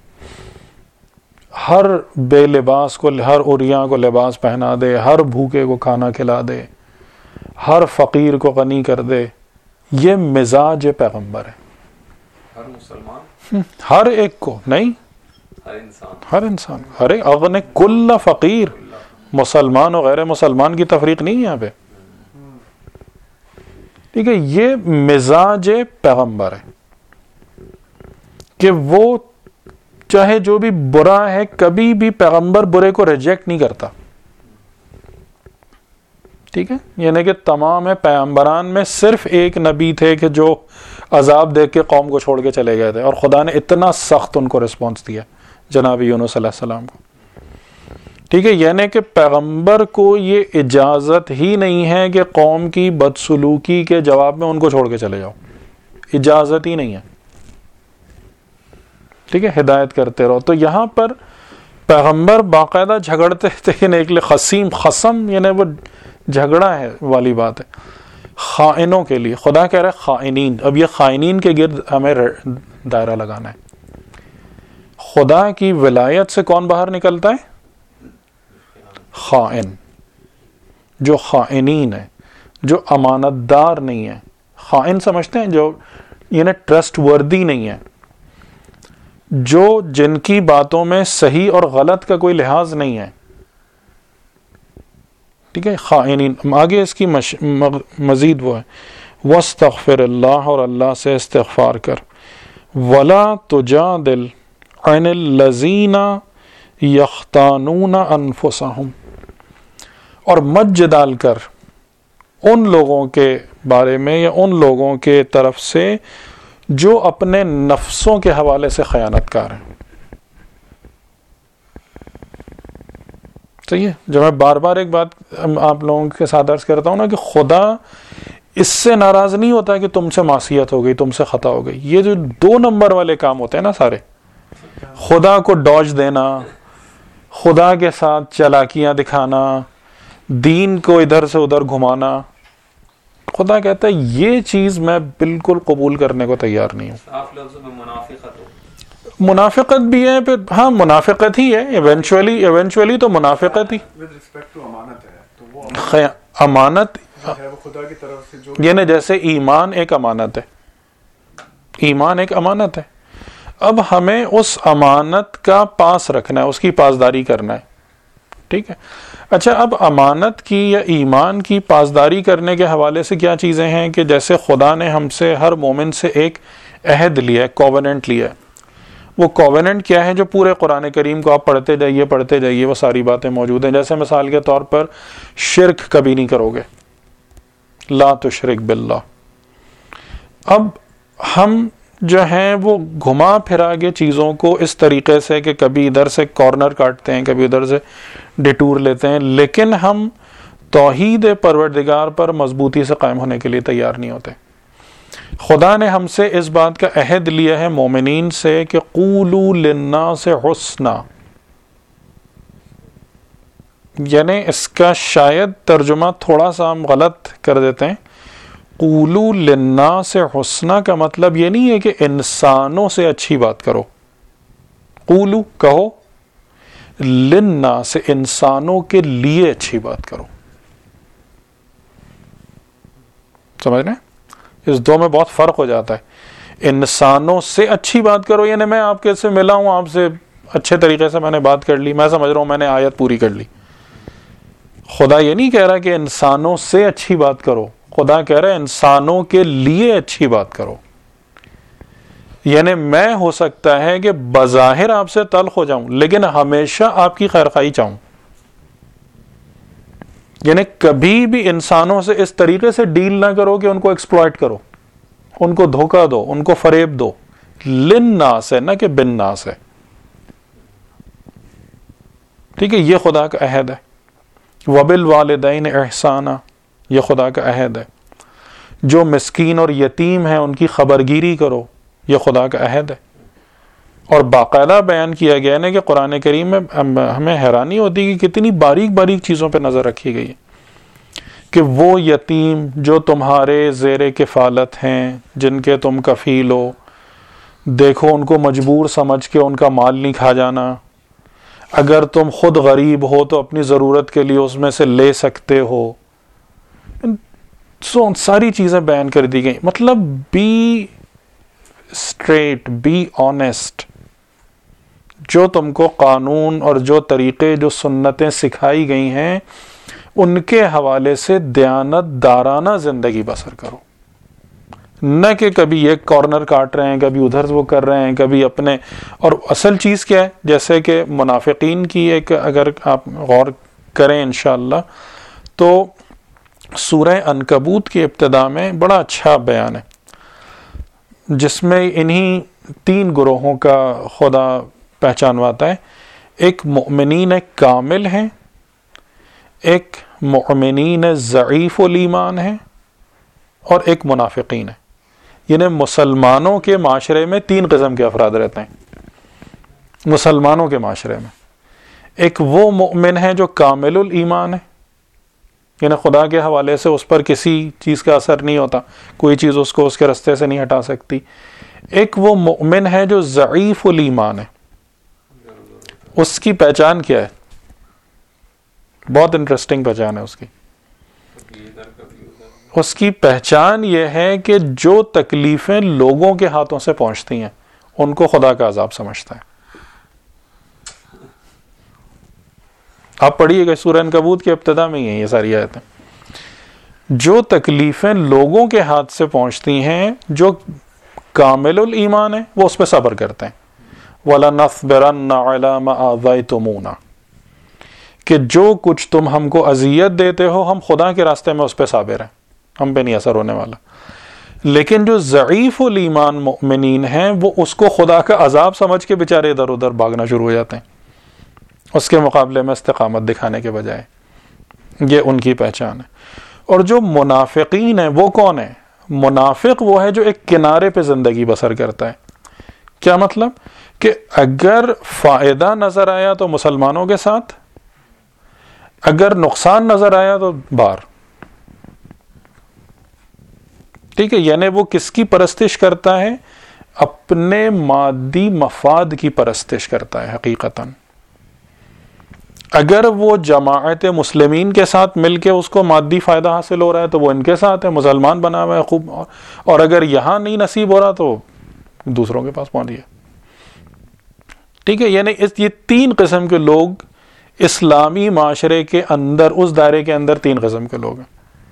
ہر بے لباس کو، ہر عریاں کو لباس پہنا دے، ہر بھوکے کو کھانا کھلا دے، ہر فقیر کو غنی کر دے. یہ مزاج پیغمبر ہے. ہر مسلمان، ہر ایک کو نہیں، ہر انسان، ہر انسان، ہر ایک. اغن کل فقیر، مسلمان و غیر مسلمان کی تفریق نہیں ہے یہاں پہ. ٹھیک ہے، یہ مزاج پیغمبر ہے کہ وہ چاہے جو بھی برا ہے کبھی بھی پیغمبر برے کو ریجیکٹ نہیں کرتا. ٹھیک ہے، یعنی کہ تمام پیغمبران میں صرف ایک نبی تھے کہ جو عذاب دیکھ کے قوم کو چھوڑ کے چلے گئے تھے، اور خدا نے اتنا سخت ان کو رسپانس دیا، جناب یونس علیہ السلام کو. ٹھیک ہے، یعنی کہ پیغمبر کو یہ اجازت ہی نہیں ہے کہ قوم کی بدسلوکی کے جواب میں ان کو چھوڑ کے چلے جاؤ، اجازت ہی نہیں ہے. ٹھیک ہے، ہدایت کرتے رہو. تو یہاں پر پیغمبر باقاعدہ جھگڑتے تھے، ایک خصیم، خصم یعنی وہ جھگڑا ہے والی بات ہے خائنوں کے لیے. خدا کہہ رہا ہے خائنین. اب یہ خائنین کے گرد ہمیں دائرہ لگانا ہے. خدا کی ولایت سے کون باہر نکلتا ہے؟ خائن، جو خائنین ہے، جو امانت دار نہیں ہے. خائن سمجھتے ہیں جو یعنی ٹرسٹ وردی نہیں ہے، جو جن کی باتوں میں صحیح اور غلط کا کوئی لحاظ نہیں ہے. ٹھیک ہے، خائنین. آگے اس کی مش... مزید وہ ہے وَاسْتَغْفِرِ اللَّهَ، اور اللہ سے استغفار کر. وَلَا تُجَادِلْ عَنِ الَّذِينَ يَخْتَانُونَ أَنفُسَهُمْ، اور مت جدال کر ان لوگوں کے بارے میں یا ان لوگوں کے طرف سے جو اپنے نفسوں کے حوالے سے خیانت کار ہیں. صحیح ہے. جب میں بار بار ایک بات آپ لوگوں کے ساتھ عرض کرتا ہوں نا کہ خدا اس سے ناراض نہیں ہوتا کہ تم سے معصیت ہو گئی، تم سے خطا ہو گئی. یہ جو دو نمبر والے کام ہوتے ہیں نا سارے، خدا کو ڈاج دینا، خدا کے ساتھ چالاکیاں دکھانا، دین کو ادھر سے ادھر گھمانا، خدا کہتا ہے یہ چیز میں بالکل قبول کرنے کو تیار نہیں ہوں. صاف لفظوں میں منافقت ہو. منافقت بھی ہے، پھر ہاں منافقت ہی ہے ایونچولی ایونچولی تو منافقت ہی. خیا امانت یعنی جیسے ایمان ایک امانت ہے، ایمان ایک امانت ہے. اب ہمیں اس امانت کا پاس رکھنا ہے، اس کی پاسداری کرنا ہے. ٹھیک ہے. اچھا، اب امانت کی یا ایمان کی پاسداری کرنے کے حوالے سے کیا چیزیں ہیں کہ جیسے خدا نے ہم سے، ہر مومن سے ایک عہد لیا ہے، کووننٹ لیا ہے. وہ کووننٹ کیا ہے جو پورے قرآن کریم کو آپ پڑھتے جائیے پڑھتے جائیے وہ ساری باتیں موجود ہیں. جیسے مثال کے طور پر شرک کبھی نہیں کرو گے، لا تشرک باللہ. اب ہم جو ہیں وہ گھما پھرا کے چیزوں کو اس طریقے سے کہ کبھی ادھر سے کارنر کاٹتے ہیں، کبھی ادھر سے ڈیٹور لیتے ہیں، لیکن ہم توحید پروردگار پر مضبوطی سے قائم ہونے کے لیے تیار نہیں ہوتے. خدا نے ہم سے اس بات کا عہد لیا ہے مومنین سے کہ قولوا للناس حسنا، یعنی اس کا شاید ترجمہ تھوڑا سا ہم غلط کر دیتے ہیں. قولوا للناس حسنا کا مطلب یہ نہیں ہے کہ انسانوں سے اچھی بات کرو. قولوا کہو، للناس انسانوں کے لیے اچھی بات کرو. سمجھ رہے ہیں؟ اس دو میں بہت فرق ہو جاتا ہے. انسانوں سے اچھی بات کرو یعنی میں آپ کے سے ملا ہوں، آپ سے اچھے طریقے سے میں نے بات کر لی، میں سمجھ رہا ہوں میں نے آیت پوری کر لی. خدا یہ نہیں کہہ رہا کہ انسانوں سے اچھی بات کرو، خدا کہہ رہا ہے انسانوں کے لیے اچھی بات کرو. یعنی میں ہو سکتا ہے کہ بظاہر آپ سے تلخ ہو جاؤں لیکن ہمیشہ آپ کی خیرخواہی چاہوں. یعنی کبھی بھی انسانوں سے اس طریقے سے ڈیل نہ کرو کہ ان کو ایکسپلائٹ کرو، ان کو دھوکہ دو، ان کو فریب دو. للناس ہے نہ کہ بالناس ہے. ٹھیک ہے، یہ خدا کا عہد ہے. وبالوالدین احسانا، یہ خدا کا عہد ہے. جو مسکین اور یتیم ہیں ان کی خبرگیری کرو، یہ خدا کا عہد ہے. اور باقاعدہ بیان کیا گیا ہے کہ قرآن کریم میں ہمیں حیرانی ہوتی ہے کہ کتنی باریک باریک چیزوں پہ نظر رکھی گئی ہے کہ وہ یتیم جو تمہارے زیر کفالت ہیں، جن کے تم کفیل ہو، دیکھو ان کو مجبور سمجھ کے ان کا مال نہیں کھا جانا. اگر تم خود غریب ہو تو اپنی ضرورت کے لیے اس میں سے لے سکتے ہو. سو ساری چیزیں بیان کر دی گئی. مطلب بی اسٹریٹ، بی آنیسٹ. جو تم کو قانون اور جو طریقے، جو سنتیں سکھائی گئی ہیں ان کے حوالے سے دیانت دارانہ زندگی بسر کرو. نہ کہ کبھی ایک کارنر کاٹ رہے ہیں، کبھی ادھر وہ کر رہے ہیں، کبھی اپنے. اور اصل چیز کیا ہے، جیسے کہ منافقین کی ایک اگر آپ غور کریں انشاءاللہ تو سورہ عنکبوت کی ابتدا میں بڑا اچھا بیان ہے جس میں انہی تین گروہوں کا خدا پہچانواتا ہے. ایک مؤمنین کامل ہیں، ایک مؤمنین ضعیف الایمان ہیں، اور ایک منافقین ہیں. یعنی مسلمانوں کے معاشرے میں تین قسم کے افراد رہتے ہیں. مسلمانوں کے معاشرے میں ایک وہ مؤمن ہے جو کامل الایمان ہے، یعنی خدا کے حوالے سے اس پر کسی چیز کا اثر نہیں ہوتا، کوئی چیز اس کو اس کے رستے سے نہیں ہٹا سکتی. ایک وہ مؤمن ہے جو ضعیف الایمان ہے. اس کی پہچان کیا ہے؟ بہت انٹرسٹنگ پہچان ہے اس کی. اس کی پہچان یہ ہے کہ جو تکلیفیں لوگوں کے ہاتھوں سے پہنچتی ہیں ان کو خدا کا عذاب سمجھتا ہے. آپ پڑھیے گا سورہ عنکبوت کے ابتدا میں ہی ہیں یہ ساری آیتیں. جو تکلیفیں لوگوں کے ہاتھ سے پہنچتی ہیں، جو کامل الایمان ہے وہ اس پہ صبر کرتے ہیں. وَلَنَصْبِرَنَّ عَلَىٰ مَا آذَيْتُمُونَا، کہ جو کچھ تم ہم کو اذیت دیتے ہو ہم خدا کے راستے میں اس پہ صابر ہیں، ہم پہ نہیں اثر ہونے والا. لیکن جو ضعیف الایمان مؤمنین ہیں وہ اس کو خدا کا عذاب سمجھ کے بیچارے ادھر ادھر بھاگنا شروع ہو جاتے ہیں اس کے مقابلے میں استقامت دکھانے کے بجائے. یہ ان کی پہچان ہے. اور جو منافقین ہیں وہ کون ہیں؟ منافق وہ ہے جو ایک کنارے پہ زندگی بسر کرتا ہے. کیا مطلب؟ کہ اگر فائدہ نظر آیا تو مسلمانوں کے ساتھ، اگر نقصان نظر آیا تو باہر. ٹھیک ہے، یعنی وہ کس کی پرستش کرتا ہے؟ اپنے مادی مفاد کی پرستش کرتا ہے حقیقتاً. اگر وہ جماعت مسلمین کے ساتھ مل کے اس کو مادی فائدہ حاصل ہو رہا ہے تو وہ ان کے ساتھ ہے، مسلمان بنا ہوا ہے خوب. اور اگر یہاں نہیں نصیب ہو رہا تو دوسروں کے پاس پہنچ گیا. ٹھیک ہے، یعنی اس یہ تین قسم کے لوگ اسلامی معاشرے کے اندر، اس دائرے کے اندر تین قسم کے لوگ ہیں: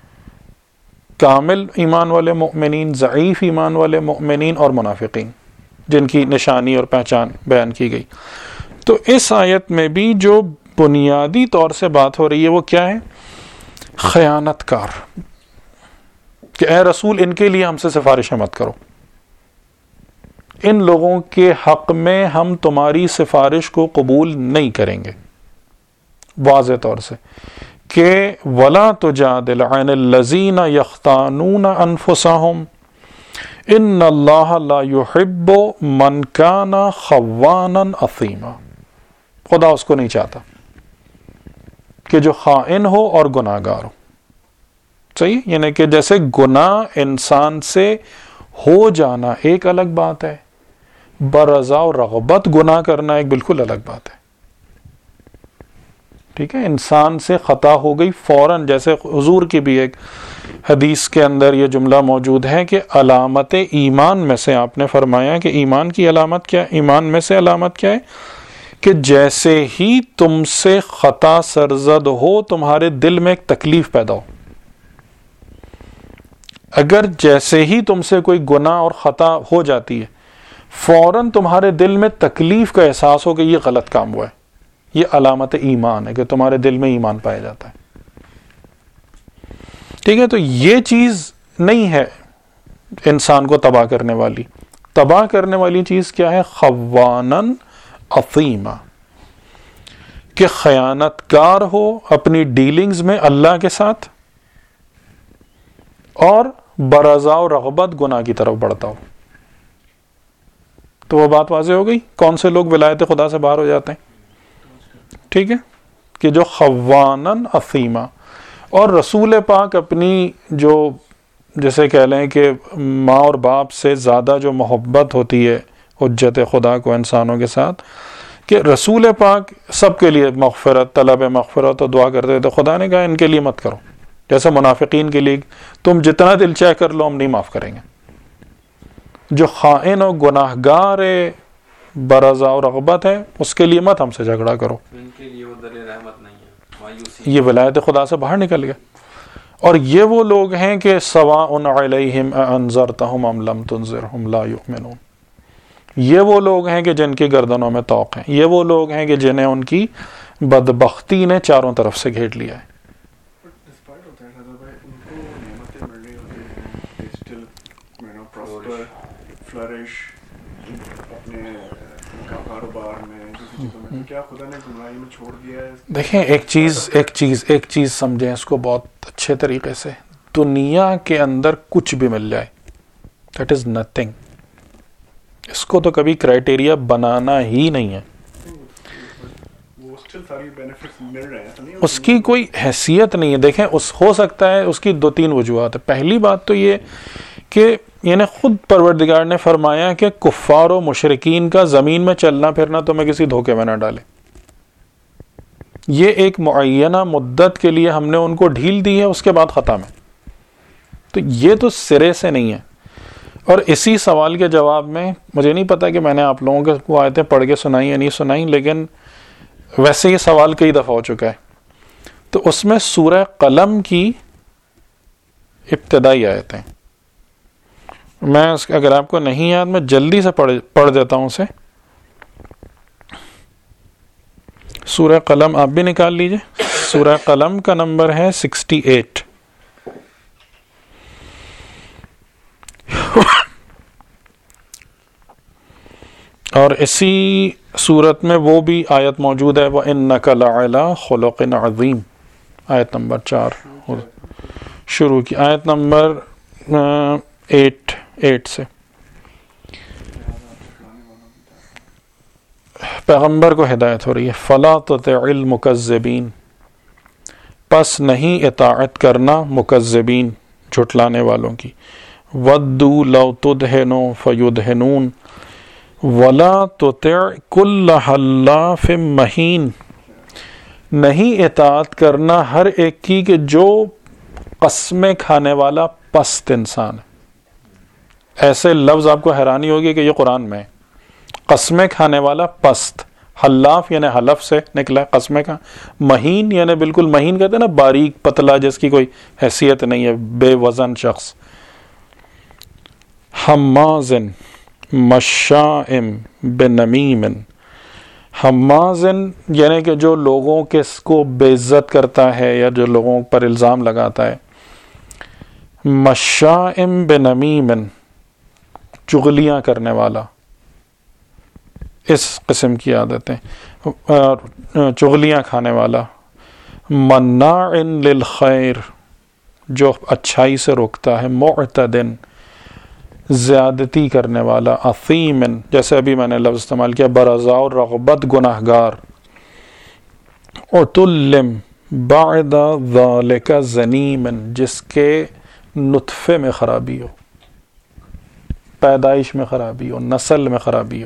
کامل ایمان والے مؤمنین، ضعیف ایمان والے مؤمنین، اور منافقین، جن کی نشانی اور پہچان بیان کی گئی. تو اس آیت میں بھی جو بنیادی طور سے بات ہو رہی ہے وہ کیا ہے؟ خیانت کار. کہ اے رسول ان کے لیے ہم سے سفارشیں مت کرو، ان لوگوں کے حق میں ہم تمہاری سفارش کو قبول نہیں کریں گے. واضح طور سے کہ وَلَا تُجَادِلْ عَنِ الَّذِينَ يَخْتَانُونَ أَنفُسَهُمْ إِنَّ اللَّهَ لَا يُحِبُّ مَنْ كَانَ خَوَّانًا أَثِيمًا. خدا اس کو نہیں چاہتا کہ جو خائن ہو اور گناہ گار ہو. صحیح، یعنی کہ جیسے گناہ انسان سے ہو جانا ایک الگ بات ہے، برضا و رغبت گناہ کرنا ایک بالکل الگ بات ہے. ٹھیک ہے، انسان سے خطا ہو گئی فوراً، جیسے حضور کی بھی ایک حدیث کے اندر یہ جملہ موجود ہے کہ علامت ایمان میں سے، آپ نے فرمایا کہ ایمان کی علامت کیا، ایمان میں سے علامت کیا ہے کہ جیسے ہی تم سے خطا سرزد ہو تمہارے دل میں ایک تکلیف پیدا ہو. اگر جیسے ہی تم سے کوئی گناہ اور خطا ہو جاتی ہے فوراً تمہارے دل میں تکلیف کا احساس ہو کہ یہ غلط کام ہوا ہے، یہ علامت ایمان ہے کہ تمہارے دل میں ایمان پایا جاتا ہے. ٹھیک ہے، تو یہ چیز نہیں ہے انسان کو تباہ کرنے والی. تباہ کرنے والی چیز کیا ہے؟ خوانن عظیما، کہ خیانت کار ہو اپنی ڈیلنگز میں اللہ کے ساتھ اور برضا و رغبت گناہ کی طرف بڑھتا ہو. تو وہ بات واضح ہو گئی کون سے لوگ ولایت خدا سے باہر ہو جاتے ہیں. ٹھیک ہے، کہ جو خوانن عظیما. اور رسول پاک اپنی جو جیسے کہہ لیں کہ ماں اور باپ سے زیادہ جو محبت ہوتی ہے حجت خدا کو انسانوں کے ساتھ، کہ رسول پاک سب کے لیے مغفرت طلب مغفرت اور دعا کرتے تھے. خدا نے کہا ان کے لیے مت کرو، جیسے منافقین کے لیے تم جتنا دل چاہے کر لو ہم نہیں معاف کریں گے. جو خائن و گناہ گار برضا و رغبت ہے اس کے لیے مت ہم سے جھگڑا کرو، ان کے لیے وہ دل رحمت نہیں ہے، مایوسی. یہ ولایت خدا سے باہر نکل گیا. اور یہ وہ لوگ ہیں کہ سواء علیہم اانذرتہم ام لم تنذرہم لا یؤمنون. یہ وہ لوگ ہیں کہ جن کی گردنوں میں طوق ہیں، یہ وہ لوگ ہیں کہ جنہیں ان کی بدبختی نے چاروں طرف سے گھیر لیا ہے. دیکھیں ایک چیز ایک چیز ایک چیز سمجھیں اس کو بہت اچھے طریقے سے. دنیا کے اندر کچھ بھی مل جائے دیٹ از نتھنگ. اس کو تو کبھی کرائٹیریا بنانا ہی نہیں ہے، اس کی کوئی حیثیت نہیں ہے. دیکھیں اس ہو سکتا ہے اس کی دو تین وجوہات. پہلی بات تو یہ کہ یعنی خود پروردگار نے فرمایا کہ کفار و مشرکین کا زمین میں چلنا پھرنا تمہیں کسی دھوکے میں نہ ڈالے. یہ ایک معینہ مدت کے لیے ہم نے ان کو ڈھیل دی ہے، اس کے بعد ختم ہے. تو یہ تو سرے سے نہیں ہے. اور اسی سوال کے جواب میں مجھے نہیں پتا کہ میں نے آپ لوگوں کو آیتیں پڑھ کے سنائی یا نہیں سنائی، لیکن ویسے یہ سوال کئی دفعہ ہو چکا ہے. تو اس میں سورہ قلم کی ابتدائی آیتیں میں اگر آپ کو نہیں یاد میں جلدی سے پڑھ پڑھ دیتا ہوں اسے. سورہ قلم آپ بھی نکال لیجئے. سورہ قلم کا نمبر ہے سکسٹی ایٹ. اور اسی صورت میں وہ بھی آیت موجود ہے وَإِنَّكَ لَعَلَىٰ خُلُقٍ عَظِيمٍ. آیت نمبر چار شروع کی، آیت نمبر ایٹ ایٹ سے. پیغمبر کو ہدایت ہو رہی ہے. فَلَا تُطِعِ الْمُكَذِّبِينَ، پس نہیں اطاعت کرنا مکذبین جھٹلانے والوں کی. وَدُّوا لَوْ تُدْهِنُوا فَيُدْهِنُونَ وَلَا تُطِعْ كُلَّ حَلَّافٍ مَّهِينٍ، نہیں اطاعت کرنا ہر ایک کی کہ جو قسمیں کھانے والا پست انسان ہے. ایسے لفظ آپ کو حیرانی ہوگی کہ یہ قرآن میں ہے. قسمیں کھانے والا پست، حلاف یعنی حلف سے نکلا قسمیں کا، مہین یعنی بالکل مہین کہتے ہیں نا باریک پتلا جس کی کوئی حیثیت نہیں ہے، بے وزن شخص. حمازن مشائم بنمیم، حمازن یعنی کہ جو لوگوں کے کو بے عزت کرتا ہے یا جو لوگوں پر الزام لگاتا ہے. مشائم بنمیم، چغلیاں کرنے والا، اس قسم کی عادتیں، چغلیاں کھانے والا. مناع للخیر، جو اچھائی سے روکتا ہے. معتدن، زیادتی کرنے والا. اثیم، جیسے ابھی میں نے لفظ استعمال کیا برضا اور رغبت گناہ گار. عتلم بعد ذالک زنیم، جس کے نطفے میں خرابی ہو، پیدائش میں خرابی ہو، نسل میں خرابی ہو.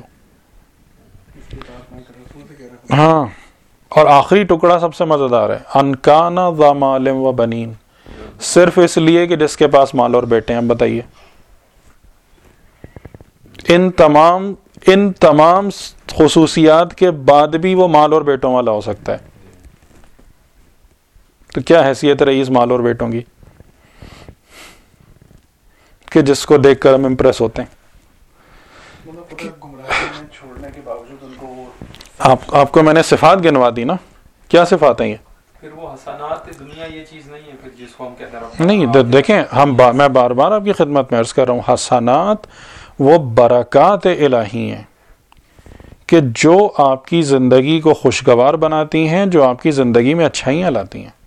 ہاں، اور آخری ٹکڑا سب سے مزیدار ہے. ان کان ذا مال و بنین، صرف اس لیے کہ جس کے پاس مال اور بیٹے ہیں. اب بتائیے ان تمام ان تمام خصوصیات کے بعد بھی وہ مال اور بیٹوں والا ہو سکتا ہے, تو کیا حیثیت رہی اس مال اور بیٹوں کی کہ جس کو دیکھ کر ہم امپریس ہوتے ہیں. آپ آپ کو میں نے صفات گنوا دی نا, کیا صفات ہیں یہ؟ پھر وہ حسنات دنیا یہ چیز نہیں ہے پھر جس کو ہم کہتے ہیں نہیں. دیکھیں ہم با میں بار بار آپ کی خدمت میں عرض کر رہا ہوں, حسنات وہ برکات الہی ہیں کہ جو آپ کی زندگی کو خوشگوار بناتی ہیں, جو آپ کی زندگی میں اچھائیاں لاتی ہیں.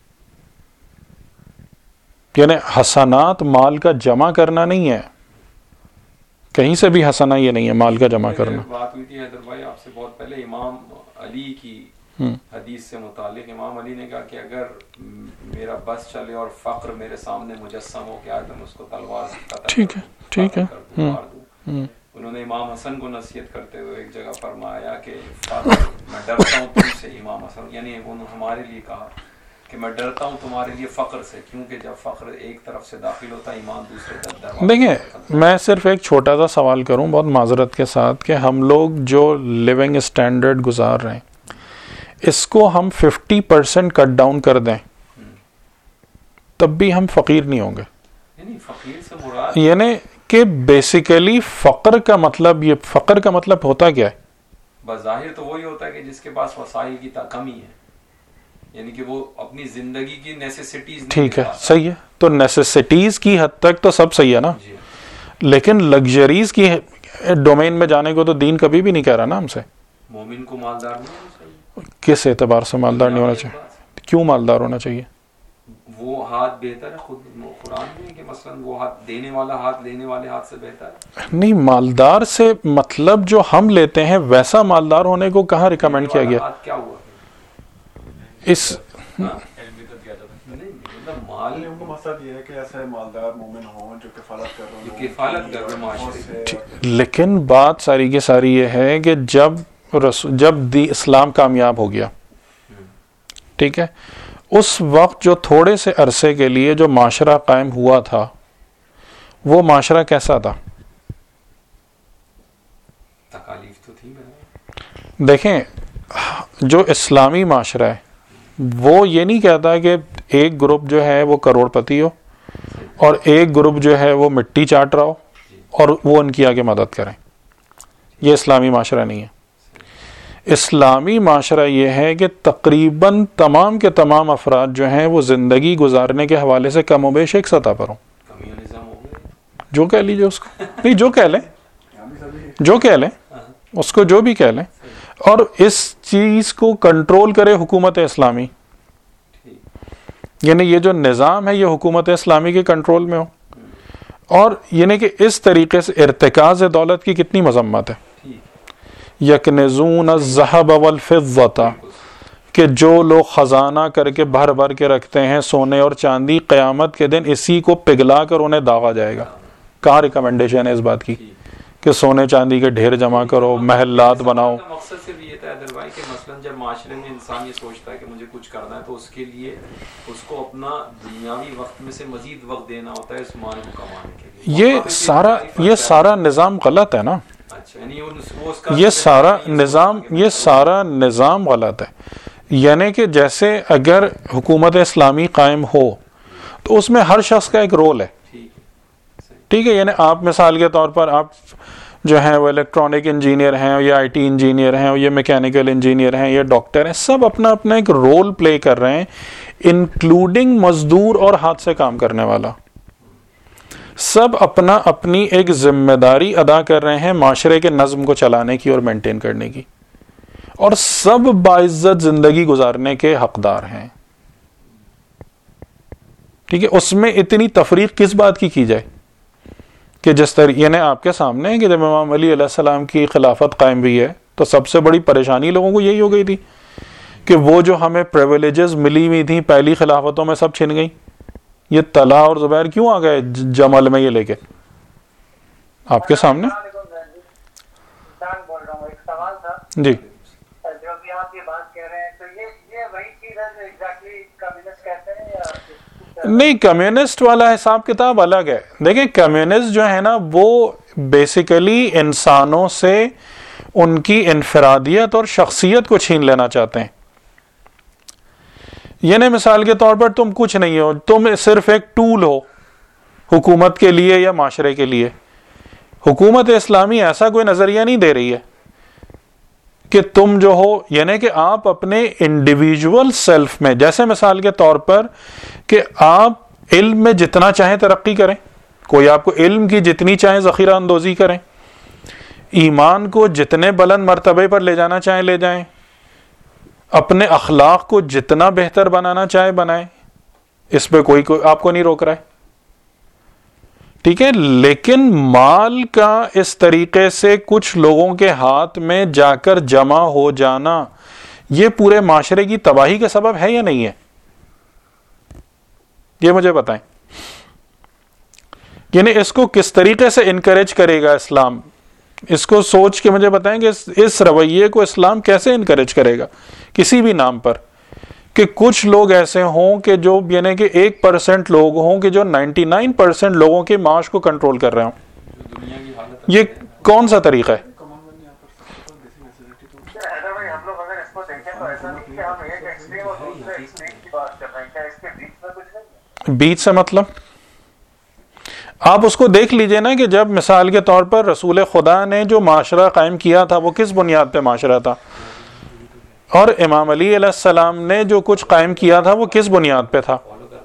یعنی حسنات مال کا جمع کرنا نہیں ہے, کہیں سے بھی حسنہ یہ نہیں ہے مال کا جمع کرنا. بات ہوئی تھی حیدر بھائی آپ سے بہت پہلے امام علی کی حدیث سے متعلق. امام علی نے کہا کہ اگر میرا بس چلے اور فقر میرے سامنے مجسم ہو کے آئے تو میں اس کو تلوار سے قتل ٹھیک ہے ٹھیک ہے. مار دوں. انہوں نے امام حسن کو نصیحت کرتے ہوئے ایک جگہ فرمایا کہ فقر میں ڈرتا ہوں تم سے. امام حسن یعنی انہوں نے ہمارے لیے کہا کہ میں ڈرتا ہوں تمہارے لیے فقر سے, کیونکہ جب فقر ایک طرف سے داخل ہوتا ہے ایمان دوسرے طرف دروازے. دیکھیں میں صرف ایک چھوٹا سا سوال کروں بہت معذرت کے ساتھ کہ ہم لوگ جو لیونگ اسٹینڈرڈ گزار رہے ہیں اس کو ہم ففٹی پرسینٹ کٹ ڈاؤن کر دیں تب بھی ہم فقیر نہیں ہوں گے. یعنی فقیر سے مراد یعنی کہ بیسیکلی فقر کا مطلب یہ فقر کا مطلب ہوتا کیا ہے؟ بظاہر تو وہی ہوتا ہے کہ جس کے پاس وسائل کی کمی ہے, یعنی کہ وہ اپنی زندگی کی نیسیسٹیز. ٹھیک ہے صحیح ہے, تو نیسیسٹیز کی حد تک تو سب صحیح ہے نا, لیکن لگژریز کی ڈومین میں جانے کو تو دین کبھی بھی نہیں کہہ رہا نا ہم سے. مومن کو مالدار نہیں ہونا چاہیے. کس اعتبار سے مالدار نہیں ہونا چاہیے؟ کیوں مالدار ہونا چاہیے؟ وہ ہاتھ بہتر ہے, خود قرآن میں کہ مثلا وہ ہاتھ دینے والا ہاتھ لینے والے ہاتھ سے بہتر ہے. نہیں, مالدار سے مطلب جو ہم لیتے ہیں ویسا مالدار ہونے کو کہاں ریکمینڈ کیا گیا؟ کیا ہوا اس مال مقصد یہ ہے کہ ایسے مالدار مومن ہوں جو کفالت کر رہے ہوں, کفالت کر رہے معاشرے. لیکن بات ساری کی ساری یہ ہے کہ جب رسول جب دی اسلام کامیاب ہو گیا, ٹھیک ہے, اس وقت جو تھوڑے سے عرصے کے لیے جو معاشرہ قائم ہوا تھا وہ معاشرہ کیسا تھا؟ تکالیف تو تھی. دیکھیں جو اسلامی معاشرہ ہے وہ یہ نہیں کہتا کہ ایک گروپ جو ہے وہ کروڑ پتی ہو اور ایک گروپ جو ہے وہ مٹی چاٹ رہا ہو اور وہ ان کی آگے مدد کریں. یہ اسلامی معاشرہ نہیں ہے. اسلامی معاشرہ یہ ہے کہ تقریباً تمام کے تمام افراد جو ہیں وہ زندگی گزارنے کے حوالے سے کم و بیش ایک سطح پر ہوں. جو کہہ لیجیے اس کو, نہیں جو کہہ لیں جو کہہ لیں اس کو جو بھی کہہ لیں, اور اس چیز کو کنٹرول کرے حکومت اسلامی, یعنی یہ جو نظام ہے یہ حکومت اسلامی کے کنٹرول میں ہو, اور یعنی کہ اس طریقے سے ارتکاز دولت کی کتنی مذمت ہے. یکنزون الذھب والفضة, کہ جو لوگ خزانہ کر کے بھر بھر کے رکھتے ہیں سونے اور چاندی, قیامت کے دن اسی کو پگھلا کر انہیں داغا جائے گا. کہاں ریکمنڈیشن ہے اس بات کی کہ سونے چاندی کے ڈھیر جمع کرو, محلات بناؤ؟ مقصد صرف یہ تھا حیدر بھائی کہ مثلا جب معاشرے میں انسان یہ سوچتا ہے کہ مجھے کچھ کرنا ہے تو اس کے لیے اس کو اپنا دنیاوی وقت میں سے مزید وقت دینا ہوتا ہے اس مان کو کمانے کے لیے. یہ سارا یہ سارا نظام غلط ہے نا. یہ سارا نظام یہ سارا نظام غلط ہے. یعنی کہ جیسے اگر حکومت اسلامی قائم ہو تو اس میں ہر شخص کا ایک رول ہے, ٹھیک ہے. یعنی آپ مثال کے طور پر آپ جو ہیں وہ الیکٹرانک انجینئر ہیں, یا آئی ٹی انجینئر ہیں, یا میکینیکل انجینئر ہیں, یا ڈاکٹر ہیں, سب اپنا اپنا ایک رول پلے کر رہے ہیں, انکلوڈنگ مزدور اور ہاتھ سے کام کرنے والا. سب اپنا اپنی ایک ذمہ داری ادا کر رہے ہیں معاشرے کے نظم کو چلانے کی اور مینٹین کرنے کی, اور سب باعزت زندگی گزارنے کے حقدار ہیں, ٹھیک ہے. اس میں اتنی تفریق کس بات کی کی جائے کہ جس طریقے یعنی آپ کے سامنے ہے کہ جب امام علی علیہ السلام کی خلافت قائم ہوئی ہے تو سب سے بڑی پریشانی لوگوں کو یہی ہو گئی تھی کہ وہ جو ہمیں پریویلیجز ملی ہوئی تھیں پہلی خلافتوں میں سب چھن گئی. یہ طلحہ اور زبیر کیوں آ گئے جمل میں یہ لے کے آپ کے سامنے؟ جی جو بھی آپ یہ بات کہہ رہے ہیں تو یہ یہ وہی چیز ہے جو ایگزیکٹلی کا بزنس کہتے ہیں یا نہیں, کمیونسٹ والا حساب کتاب الگ ہے. دیکھیں کمیونسٹ جو ہے نا وہ بیسیکلی انسانوں سے ان کی انفرادیت اور شخصیت کو چھین لینا چاہتے ہیں. یعنی مثال کے طور پر تم کچھ نہیں ہو, تم صرف ایک ٹول ہو حکومت کے لیے یا معاشرے کے لیے. حکومت اسلامی ایسا کوئی نظریہ نہیں دے رہی ہے کہ تم جو ہو, یعنی کہ آپ اپنے انڈیویجول سیلف میں, جیسے مثال کے طور پر کہ آپ علم میں جتنا چاہیں ترقی کریں, کوئی آپ کو علم کی جتنی چاہیں ذخیرہ اندوزی کریں, ایمان کو جتنے بلند مرتبے پر لے جانا چاہیں لے جائیں, اپنے اخلاق کو جتنا بہتر بنانا چاہے بنائیں, اس پہ کوئی کوئی آپ کو نہیں روک رہا ہے. ٹھیک ہے, لیکن مال کا اس طریقے سے کچھ لوگوں کے ہاتھ میں جا کر جمع ہو جانا یہ پورے معاشرے کی تباہی کا سبب ہے یا نہیں ہے؟ یہ مجھے بتائیں. یعنی اس کو کس طریقے سے انکریج کرے گا اسلام, اس کو سوچ کے مجھے بتائیں کہ اس رویے کو اسلام کیسے انکریج کرے گا کسی بھی نام پر, کہ کچھ لوگ ایسے ہوں کہ جو یعنی کہ ایک پرسنٹ لوگ ہوں کہ جو نائنٹی نائن پرسنٹ لوگوں کے معاش کو کنٹرول کر رہے ہوں. یہ کون سا طریقہ ہے؟ بیچ سے مطلب آپ اس کو دیکھ لیجئے نا کہ جب مثال کے طور پر رسول خدا نے جو معاشرہ قائم کیا تھا وہ کس بنیاد پہ معاشرہ تھا, اور امام علی علیہ السلام نے جو کچھ قائم کیا تھا وہ کس بنیاد پہ تھا.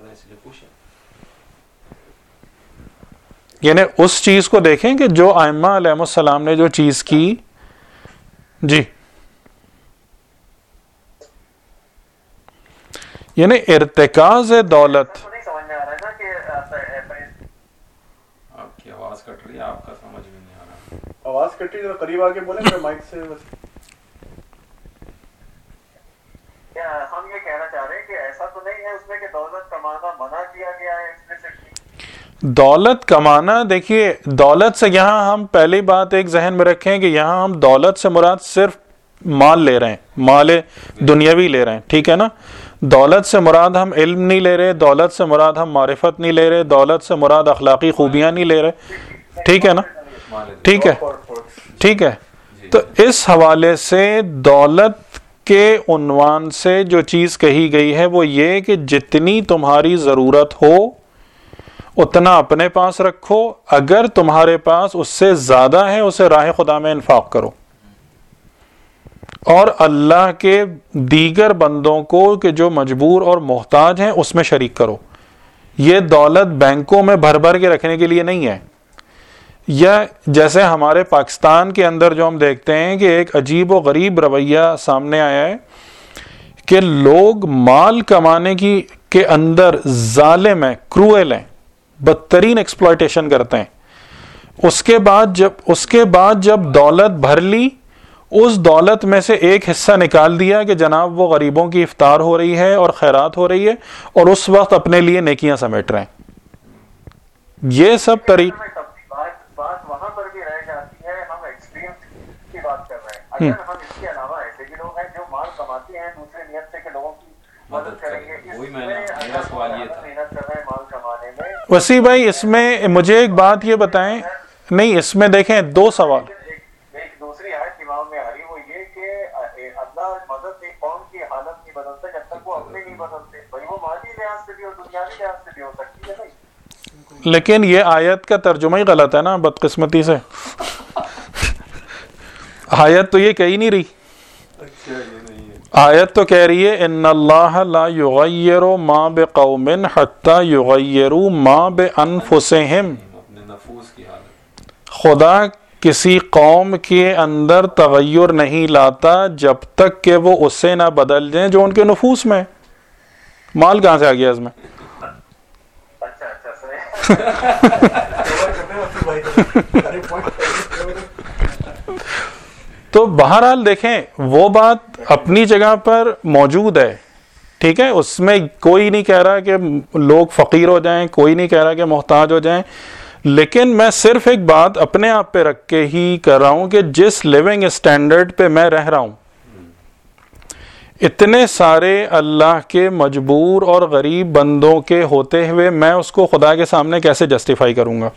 یعنی اس چیز کو دیکھیں کہ جو ائمہ علیہ السلام نے جو چیز کی. جی یعنی ارتکاز دولت. آپ کی آواز کٹ رہی ہے, آپ کا سمجھ میں نہیں آ رہا. آواز کٹ رہی ہے, قریب آ کے بولیں کہ مائک سے. ہم یہ کہنا چاہ رہے ہیں کہ ایسا تو نہیں ہے اس میں کہ دولت کمانا منع کیا گیا ہے ایکسپلیسٹلی. دولت کمانا, دیکھیے دولت سے یہاں ہم پہلی بات ایک ذہن میں رکھیں کہ یہاں ہم دولت سے مراد صرف مال لے رہے ہیں, مال دنیاوی لے رہے ہیں. ٹھیک ہے نا, دولت سے مراد ہم علم نہیں لے رہے, دولت سے مراد ہم معرفت نہیں لے رہے, دولت سے مراد اخلاقی خوبیاں نہیں لے رہے. ٹھیک ہے نا, ٹھیک ہے ٹھیک ہے. تو اس حوالے سے دولت کے عنوان سے جو چیز کہی گئی ہے وہ یہ کہ جتنی تمہاری ضرورت ہو اتنا اپنے پاس رکھو, اگر تمہارے پاس اس سے زیادہ ہے اسے راہ خدا میں انفاق کرو, اور اللہ کے دیگر بندوں کو کہ جو مجبور اور محتاج ہیں اس میں شریک کرو. یہ دولت بینکوں میں بھر بھر کے رکھنے کے لیے نہیں ہے. یا جیسے ہمارے پاکستان کے اندر جو ہم دیکھتے ہیں کہ ایک عجیب و غریب رویہ سامنے آیا ہے کہ لوگ مال کمانے کی کے اندر ظالم ہیں, کروئل ہیں, بدترین ایکسپلائٹیشن کرتے ہیں. اس کے بعد جب اس کے بعد جب دولت بھر لی, اس دولت میں سے ایک حصہ نکال دیا کہ جناب وہ غریبوں کی افطار ہو رہی ہے اور خیرات ہو رہی ہے, اور اس وقت اپنے لیے نیکیاں سمیٹ رہے ہیں. یہ سب طریقے بات وہاں پر بھی رہ جاتی ہے. ہم ایکسٹریم کی بات کر رہے ہیں. اگر ہم اس کے علاوہ ایسے بھی لوگ ہیں جو مال کماتے ہیں دوسرے نیت سے کہ لوگوں کی مدد کریں گے, اس میں میرا سوال یہ تھا محنت کر رہے ہیں مال کمانے میں. وسیع بھائی اس میں مجھے ایک بات یہ بتائیں, نہیں اس میں دیکھیں دو سوال. ایک دوسری آیت امام میں آ رہی وہ یہ کہ اللہ مدد ایک قوم کی حالت نہیں بدلتا جب تک وہ اپنے نہیں بدلتے. بھائی وہ مالی لحاظ سے بھی اور دنیاوی لحاظ سے بھی ہو سکتی ہے. نہیں لیکن یہ آیت کا ترجمہ ہی غلط ہے نا بدقسمتی سے. آیت تو یہ کہی نہیں رہی. آیت تو کہہ رہی ہے ان اللہ لا یغیر ما بقوم حتی یغیروا ما بانفسہم. خدا کسی قوم کے اندر تغیر نہیں لاتا جب تک کہ وہ اس سے نہ بدل جائیں جو ان کے نفوس میں. مال کہاں سے آ گیا اس میں؟ تو بہرحال دیکھیں وہ بات اپنی جگہ پر موجود ہے. ٹھیک ہے, اس میں کوئی نہیں کہہ رہا کہ لوگ فقیر ہو جائیں, کوئی نہیں کہہ رہا کہ محتاج ہو جائیں, لیکن میں صرف ایک بات اپنے آپ پہ رکھ کے ہی کر رہا ہوں کہ جس لیونگ اسٹینڈرڈ پہ میں رہ رہا ہوں اتنے سارے اللہ کے مجبور اور غریب بندوں کے ہوتے ہوئے میں اس کو خدا کے سامنے کیسے جسٹیفائی کروں گا؟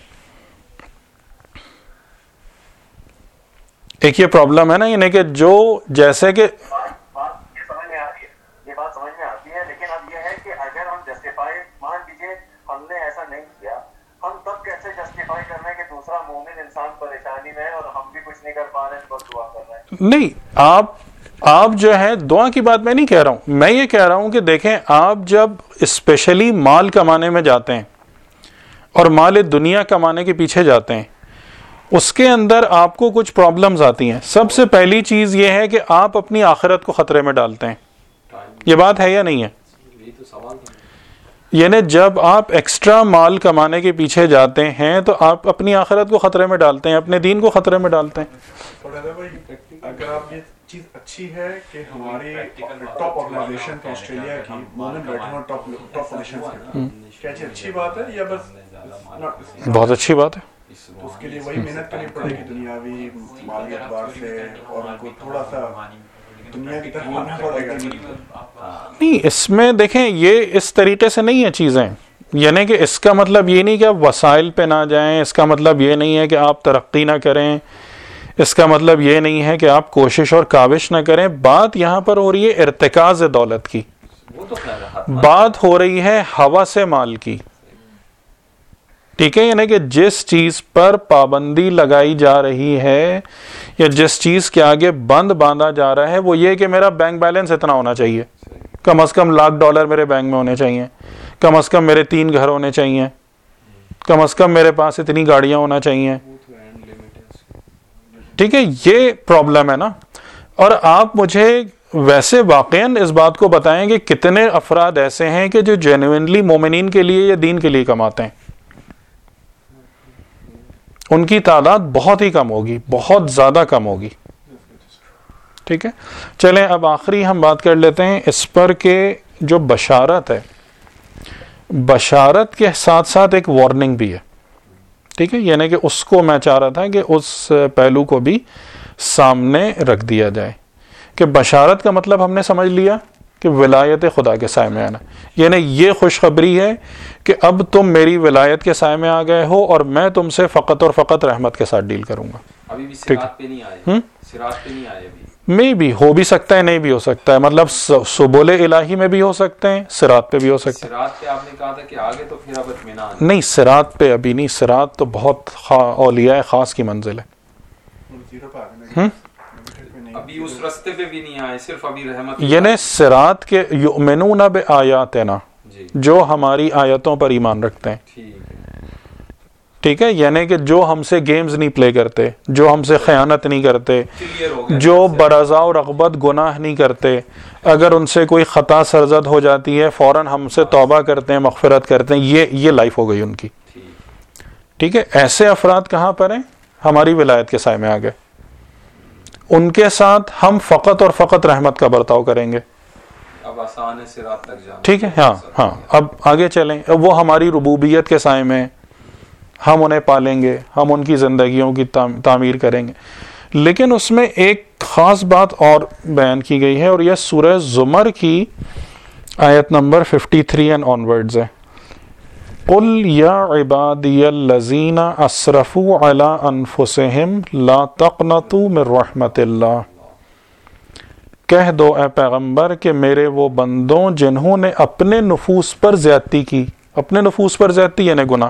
ایک یہ پرابلم ہے نا، یعنی کہ جو جیسے کہ نہیں، آپ آپ جو ہے دعا کی بات میں نہیں کہہ رہا ہوں، میں یہ کہہ رہا ہوں کہ دیکھیں آپ جب اسپیشلی مال کمانے میں جاتے ہیں اور مال دنیا کمانے کے پیچھے جاتے ہیں، اس کے اندر آپ کو کچھ پرابلمز آتی ہیں. سب سے پہلی چیز یہ ہے کہ آپ اپنی آخرت کو خطرے میں ڈالتے ہیں. یہ بات ہے یا نہیں ہے؟ یعنی جب آپ ایکسٹرا مال کمانے کے پیچھے جاتے ہیں تو آپ اپنی آخرت کو خطرے میں ڈالتے ہیں، اپنے دین کو خطرے میں ڈالتے ہیں. اگر آپ یہ چیز اچھی ہے کہ ہماری ٹاپ آرگنائزیشن کا آسٹریلیا کی مومن بیٹھے ہوں ٹاپ ٹاپ پوزیشن پہ، کیا چیز اچھی بات ہے یا بس بہت اچھی بات ہے؟ اس کے لیے وہی محنت کرنی پڑے گی دنیاوی مالی اعتبار سے، اور ان کو تھوڑا سا دنیا کی طرف آنا پڑے گا. نہیں، اس میں دیکھیں یہ اس طریقے سے نہیں ہے چیزیں، یعنی کہ اس کا مطلب یہ نہیں کہ آپ وسائل پہ نہ جائیں، اس کا مطلب یہ نہیں ہے کہ آپ ترقی نہ کریں، اس کا مطلب یہ نہیں ہے کہ آپ کوشش اور کاوش نہ کریں. بات یہاں پر ہو رہی ہے ارتکاز دولت کی، بات ہو رہی ہے ہوس مال کی. ٹھیک ہے، یعنی کہ جس چیز پر پابندی لگائی جا رہی ہے یا جس چیز کے آگے بند باندھا جا رہا ہے وہ یہ کہ میرا بینک بیلنس اتنا ہونا چاہیے، کم از کم لاکھ ڈالر میرے بینک میں ہونے چاہیے، کم از کم میرے تین گھر ہونے چاہیے، کم از کم میرے پاس اتنی گاڑیاں ہونا چاہیے. ٹھیک ہے، یہ پرابلم ہے نا. اور آپ مجھے ویسے واقعاً اس بات کو بتائیں کہ کتنے افراد ایسے ہیں کہ جو جینوئنلی مومنین کے لیے یا دین کے لیے کماتے ہیں؟ ان کی تعداد بہت ہی کم ہوگی، بہت زیادہ کم ہوگی. ٹھیک ہے، چلیں اب آخری ہم بات کر لیتے ہیں اس پر کہ جو بشارت ہے، بشارت کے ساتھ ساتھ ایک وارننگ بھی ہے. ٹھیک ہے، یعنی کہ اس کو میں چاہ رہا تھا کہ اس پہلو کو بھی سامنے رکھ دیا جائے کہ بشارت کا مطلب ہم نے سمجھ لیا کہ ولایت خدا کے سائے میں آنا، یعنی یہ خوشخبری ہے کہ اب تم میری ولایت کے سائے میں آ گئے ہو اور میں تم سے فقط اور فقط رحمت کے ساتھ ڈیل کروں گا. ابھی بھی صراط پہ نہیں آئے، صراط پہ نہیں آئے ابھی. میں بھی ہو بھی سکتا ہے، نہیں بھی ہو سکتا ہے، مطلب سبل الہی میں بھی ہو سکتے ہیں، صراط پہ بھی ہو سکتے ہیں. صراط پہ آپ نے کہا تھا کہ آگے تو پھر اب اطمینان نہیں، صراط پہ ابھی نہیں، صراط تو بہت اولیاء خاص کی منزل ہے. ابھی اس رستے پہ بھی نہیں آئے، صرف ابھی رحمت. یعنی صراط کے یؤمنون بآیاتنا، جو ہماری آیتوں پر ایمان رکھتے ہیں. ٹھیک ہے، یعنی کہ جو ہم سے گیمز نہیں پلے کرتے، جو ہم سے خیانت نہیں کرتے، جو برضا و رغبت گناہ نہیں کرتے، اگر ان سے کوئی خطا سرزد ہو جاتی ہے فوراً ہم سے توبہ کرتے ہیں، مغفرت کرتے ہیں، یہ یہ لائف ہو گئی ان کی. ٹھیک ہے، ایسے افراد کہاں پر ہیں؟ ہماری ولایت کے سائے میں آ گئے. ان کے ساتھ ہم فقط اور فقط رحمت کا برتاؤ کریں گے. اب آسان ہے صراط تک جانا. ٹھیک ہے، ہاں ہاں اب آگے چلیں. وہ ہماری ربوبیت کے سائے میں، ہم انہیں پالیں گے، ہم ان کی زندگیوں کی تعمیر کریں گے. لیکن اس میں ایک خاص بات اور بیان کی گئی ہے، اور یہ سورہ زمر کی آیت نمبر تریپن اینڈ آنورڈز ہے. قل یا عبادی الذین اسرفوا علی انفسہم لا تقنطوا من رحمت اللہ. کہہ دو اے پیغمبر کہ میرے وہ بندوں جنہوں نے اپنے نفوس پر زیادتی کی. اپنے نفوس پر زیادتی یعنی گناہ.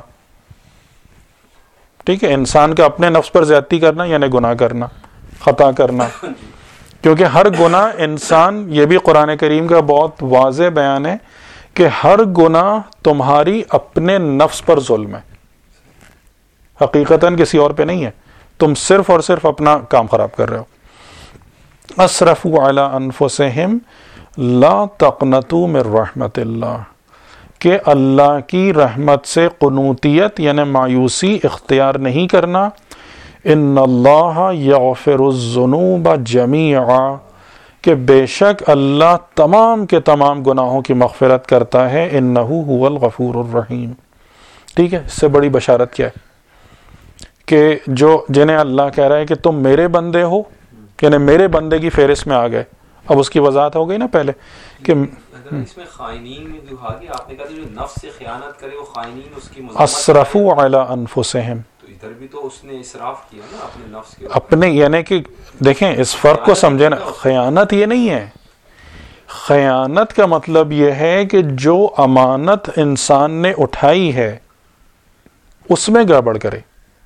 ٹھیک ہے، انسان کا اپنے نفس پر زیادتی کرنا یعنی گناہ کرنا، خطا کرنا. کیونکہ ہر گناہ انسان، یہ بھی قرآن کریم کا بہت واضح بیان ہے کہ ہر گناہ تمہاری اپنے نفس پر ظلم ہے، حقیقتاً کسی اور پہ نہیں ہے. تم صرف اور صرف اپنا کام خراب کر رہے ہو. اسرفوا علی انفسہم لا تقنطوا من رحمت اللہ، کہ اللہ کی رحمت سے قنوطیت یعنی مایوسی اختیار نہیں کرنا. ان اللہ یغفر الذنوب جمیعا، کہ بے شک اللہ تمام کے تمام گناہوں کی مغفرت کرتا ہے. انہ هو الغفور الرحیم. ٹھیک ہے، اس سے بڑی بشارت کیا ہے کہ جو جنہیں اللہ کہہ رہا ہے کہ تم میرے بندے ہو، یعنی میرے بندے کی فہرست میں آ گئے، اب اس کی وضاحت ہو گئی نا پہلے کہ اس میں خائنین جو آگے آپ نے کہا جو نفس سے خیانت کرے وہ خائنین اس کی اسرفوا علی انفسہم، تو ادھر بھی تو اس نے اسراف کیا نا اپنے نفس کے اپنے، یعنی کہ دیکھیں اس فرق کو سمجھیں نا، خیانت یہ نہیں ہے، خیانت کا مطلب یہ ہے کہ جو امانت انسان نے اٹھائی ہے اس میں گڑبڑ کرے،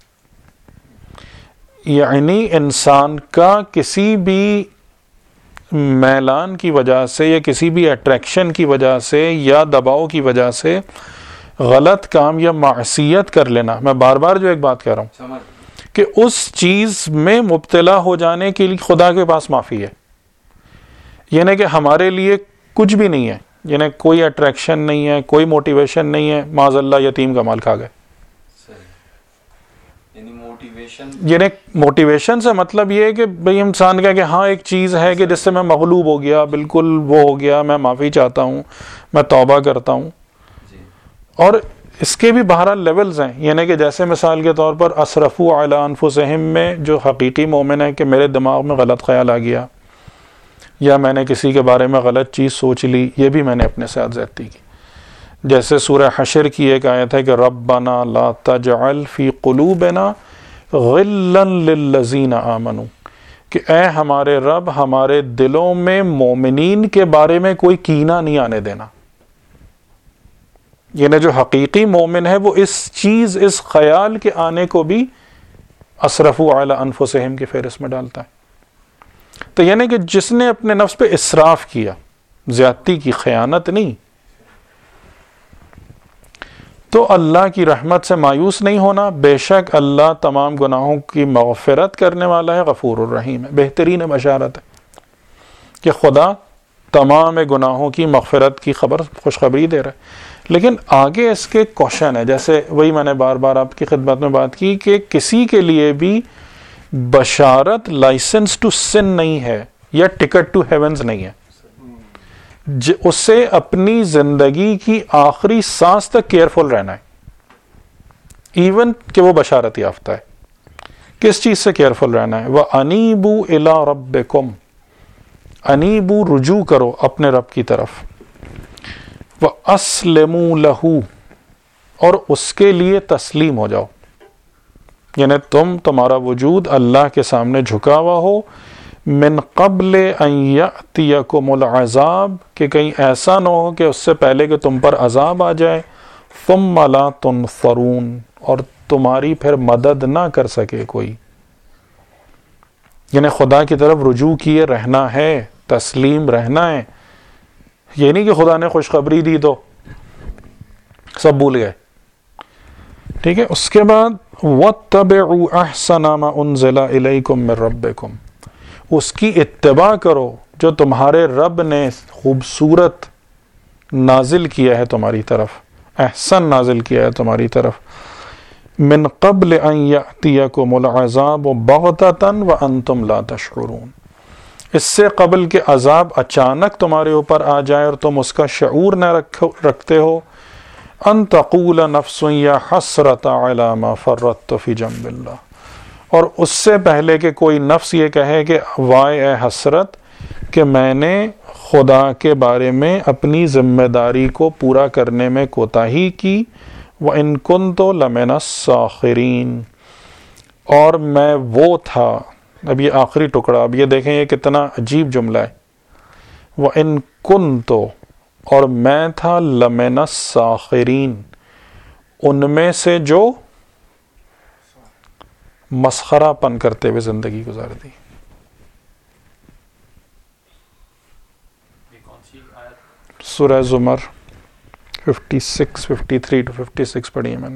یعنی انسان کا کسی بھی میلان کی وجہ سے یا کسی بھی اٹریکشن کی وجہ سے یا دباؤ کی وجہ سے غلط کام یا معصیت کر لینا، میں بار بار جو ایک بات کہہ رہا ہوں کہ اس چیز میں مبتلا ہو جانے کے لیے خدا کے پاس معافی ہے، یعنی کہ ہمارے لیے کچھ بھی نہیں ہے، یعنی کوئی اٹریکشن نہیں ہے، کوئی موٹیویشن نہیں ہے، معاذ اللہ یتیم کا مال کھا گئے، یعنی موٹیویشن سے مطلب یہ ہے کہ بھئی انسان کا کہ ہاں ایک چیز ہے کہ جس سے میں مغلوب ہو گیا، بالکل وہ ہو گیا، میں معافی چاہتا ہوں، میں توبہ کرتا ہوں، اور اس کے بھی بہرحال لیولز ہیں، یعنی کہ جیسے مثال کے طور پر اسرفوا علی انفسہم میں جو حقیقی مومن ہے کہ میرے دماغ میں غلط خیال آ گیا یا میں نے کسی کے بارے میں غلط چیز سوچ لی، یہ بھی میں نے اپنے ساتھ زیادتی کی، جیسے سورہ حشر کی ایک آیت ہے کہ ربنا لا تجعل فی قلوبنا غلا للذین آمنوا، کہ اے ہمارے رب ہمارے دلوں میں مومنین کے بارے میں کوئی کینہ نہیں آنے دینا، یعنی جو حقیقی مومن ہے وہ اس چیز، اس خیال کے آنے کو بھی اسرفوا علی انفسہم کی فہرست میں ڈالتا ہے، تو یعنی کہ جس نے اپنے نفس پہ اسراف کیا، زیادتی کی، خیانت نہیں، تو اللہ کی رحمت سے مایوس نہیں ہونا، بے شک اللہ تمام گناہوں کی مغفرت کرنے والا ہے، غفور الرحیم ہے، بہترین بشارت ہے کہ خدا تمام گناہوں کی مغفرت کی خبر خوشخبری دے رہا ہے۔ لیکن آگے اس کے کوشچن ہے، جیسے وہی میں نے بار بار آپ کی خدمت میں بات کی کہ کسی کے لیے بھی بشارت لائسنس ٹو سن نہیں ہے یا ٹکٹ ٹو ہیونز نہیں ہے، اسے اپنی زندگی کی آخری سانس تک کیئرفل رہنا ہے، ایون کہ وہ بشارت یافتہ ہے، کس چیز سے کیئرفل رہنا ہے؟ وَأَنِيبُوا إِلَىٰ رَبِّكُمْ، انیبو رجوع کرو اپنے رب کی طرف، وَأَسْلِمُوا لَهُ، اور اس کے لیے تسلیم ہو جاؤ، یعنی تم تمہارا وجود اللہ کے سامنے جھکا ہوا ہو، من قبل ان یأتیکم العذاب، کہ کہیں ایسا نہ ہو کہ اس سے پہلے کہ تم پر عذاب آ جائے، ثم لا تنصرون، اور تمہاری پھر مدد نہ کر سکے کوئی، یعنی خدا کی طرف رجوع کیے رہنا ہے، تسلیم رہنا ہے، یہ نہیں کہ خدا نے خوشخبری دی تو سب بھول گئے، ٹھیک ہے۔ اس کے بعد وَاتَّبِعُوا أَحْسَنَ مَا أُنزِلَ إِلَيْكُم مِّن رَبِّكُم، اس کی اتباع کرو جو تمہارے رب نے خوبصورت نازل کیا ہے تمہاری طرف، احسن نازل کیا ہے تمہاری طرف، من قبل ان یأتیکم العذاب بغتۃ وانتم لا تشعرون، اس سے قبل کہ عذاب اچانک تمہارے اوپر آ جائے اور تم اس کا شعور نہ رکھتے ہو، ان تقول نفس یا حسرۃ علی ما فرطت فی جنب اللہ، اور اس سے پہلے کہ کوئی نفس یہ کہے کہ وائے اے حسرت کہ میں نے خدا کے بارے میں اپنی ذمہ داری کو پورا کرنے میں کوتاہی کی، وَإِن كُنتُ لَمِنَ السَّاخِرِينَ، اور میں وہ تھا، اب یہ آخری ٹکڑا، اب یہ دیکھیں یہ کتنا عجیب جملہ ہے، وَإِن كُنتُ، اور میں تھا، لَمِنَ السَّاخِرِينَ، ان میں سے جو مسخرہ پن کرتے ہوئے زندگی گزار دی۔ سورہ زمر fifty six fifty three to fifty six پڑھی ہے میں نے،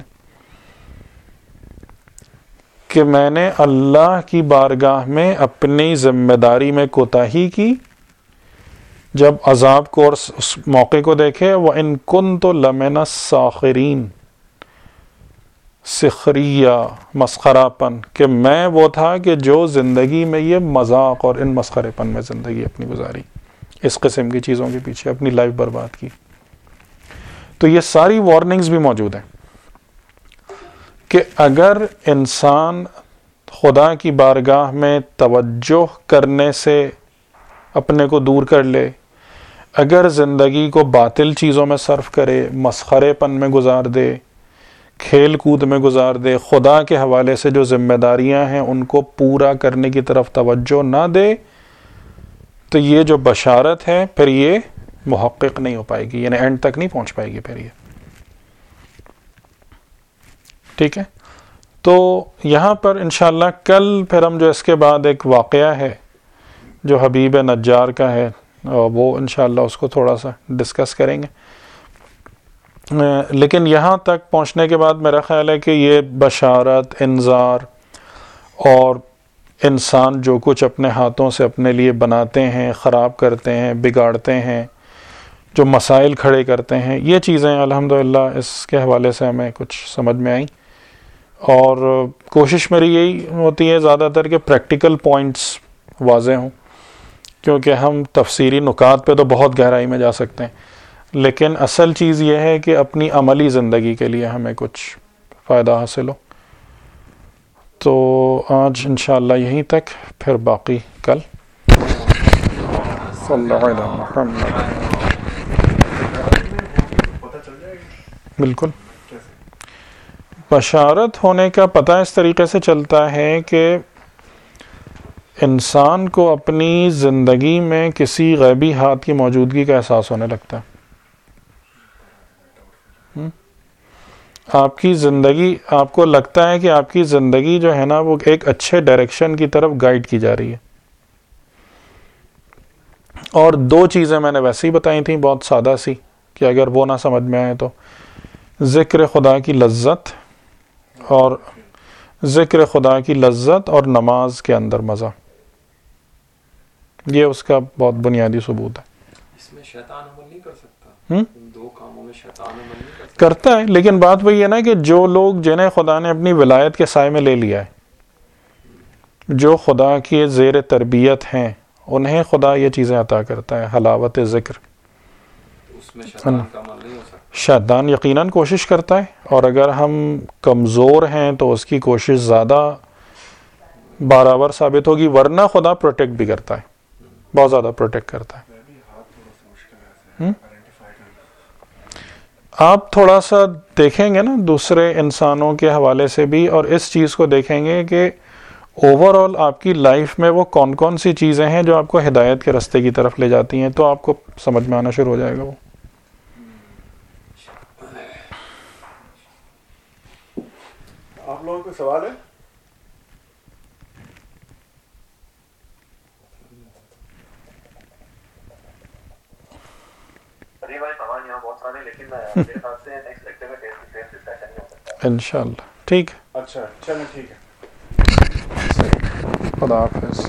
کہ میں نے اللہ کی بارگاہ میں اپنی ذمہ داری میں کوتاہی کی، جب عذاب کو اور اس موقع کو دیکھے، وَإِن كُنتُ لَمِنَ السَّاخِرِينَ، سخریہ، مسخرہ پن، کہ میں وہ تھا کہ جو زندگی میں یہ مذاق اور ان مسخرے پن میں زندگی اپنی گزاری، اس قسم کی چیزوں کے پیچھے اپنی لائف برباد کی۔ تو یہ ساری وارننگز بھی موجود ہیں کہ اگر انسان خدا کی بارگاہ میں توجہ کرنے سے اپنے کو دور کر لے، اگر زندگی کو باطل چیزوں میں صرف کرے، مسخرے پن میں گزار دے، کھیل کود میں گزار دے، خدا کے حوالے سے جو ذمہ داریاں ہیں ان کو پورا کرنے کی طرف توجہ نہ دے، تو یہ جو بشارت ہے پھر یہ محقق نہیں ہو پائے گی، یعنی اینڈ تک نہیں پہنچ پائے گی پھر یہ. ٹھیک ہے، تو یہاں پر انشاءاللہ کل پھر ہم جو اس کے بعد ایک واقعہ ہے جو حبیب نجار کا ہے، وہ انشاءاللہ اس کو تھوڑا سا ڈسکس کریں گے. لیکن یہاں تک پہنچنے کے بعد میرا خیال ہے کہ یہ بشارت، انذار اور انسان جو کچھ اپنے ہاتھوں سے اپنے لیے بناتے ہیں، خراب کرتے ہیں، بگاڑتے ہیں، جو مسائل کھڑے کرتے ہیں، یہ چیزیں الحمدللہ اس کے حوالے سے ہمیں کچھ سمجھ میں آئیں. اور کوشش میری یہی ہوتی ہے زیادہ تر کہ پریکٹیکل پوائنٹس واضح ہوں، کیونکہ ہم تفسیری نکات پہ تو بہت گہرائی میں جا سکتے ہیں، لیکن اصل چیز یہ ہے کہ اپنی عملی زندگی کے لیے ہمیں کچھ فائدہ حاصل ہو. تو آج انشاءاللہ یہیں تک، پھر باقی کل. صلی اللہ علیہ محمد. بالکل بشارت ہونے کا پتہ اس طریقے سے چلتا ہے کہ انسان کو اپنی زندگی میں کسی غیبی ہاتھ کی موجودگی کا احساس ہونے لگتا ہے. آپ کی زندگی، آپ کو لگتا ہے کہ آپ کی زندگی جو ہے نا وہ ایک اچھے ڈائریکشن کی طرف گائیڈ کی جا رہی ہے. اور دو چیزیں میں نے ویسے ہی بتائی تھیں بہت سادہ سی، کہ اگر وہ نہ سمجھ میں آئے تو ذکر خدا کی لذت اور ذکر خدا کی لذت اور نماز کے اندر مزہ، یہ اس کا بہت بنیادی ثبوت ہے. اس میں شیطان عمل نہیں کر سکتا، ان دو کاموں میں شیطان عمل نہیں کر سکتا. کرتا ہے، لیکن بات وہی ہے نا کہ جو لوگ جنہیں خدا نے اپنی ولایت کے سائے میں لے لیا ہے، جو خدا کے زیر تربیت ہیں، انہیں خدا یہ چیزیں عطا کرتا ہے، حلاوت ذکر. اس میں شیطان کا عمل نہیں ہو سکتا. شیطان یقیناً کوشش کرتا ہے، اور اگر ہم کمزور ہیں تو اس کی کوشش زیادہ برابر ثابت ہوگی، ورنہ خدا پروٹیکٹ بھی کرتا ہے، بہت زیادہ پروٹیکٹ کرتا ہے. آپ تھوڑا سا دیکھیں گے نا دوسرے انسانوں کے حوالے سے بھی، اور اس چیز کو دیکھیں گے کہ اوور آل آپ کی لائف میں وہ کون کون سی چیزیں ہیں جو آپ کو ہدایت کے راستے کی طرف لے جاتی ہیں، تو آپ کو سمجھ میں آنا شروع ہو جائے گا. وہ آپ لوگوں کو سوال ہے؟ انشاءاللہ ٹھیک ہے. اچھا چلیں ٹھیک ہے. خدا حافظ.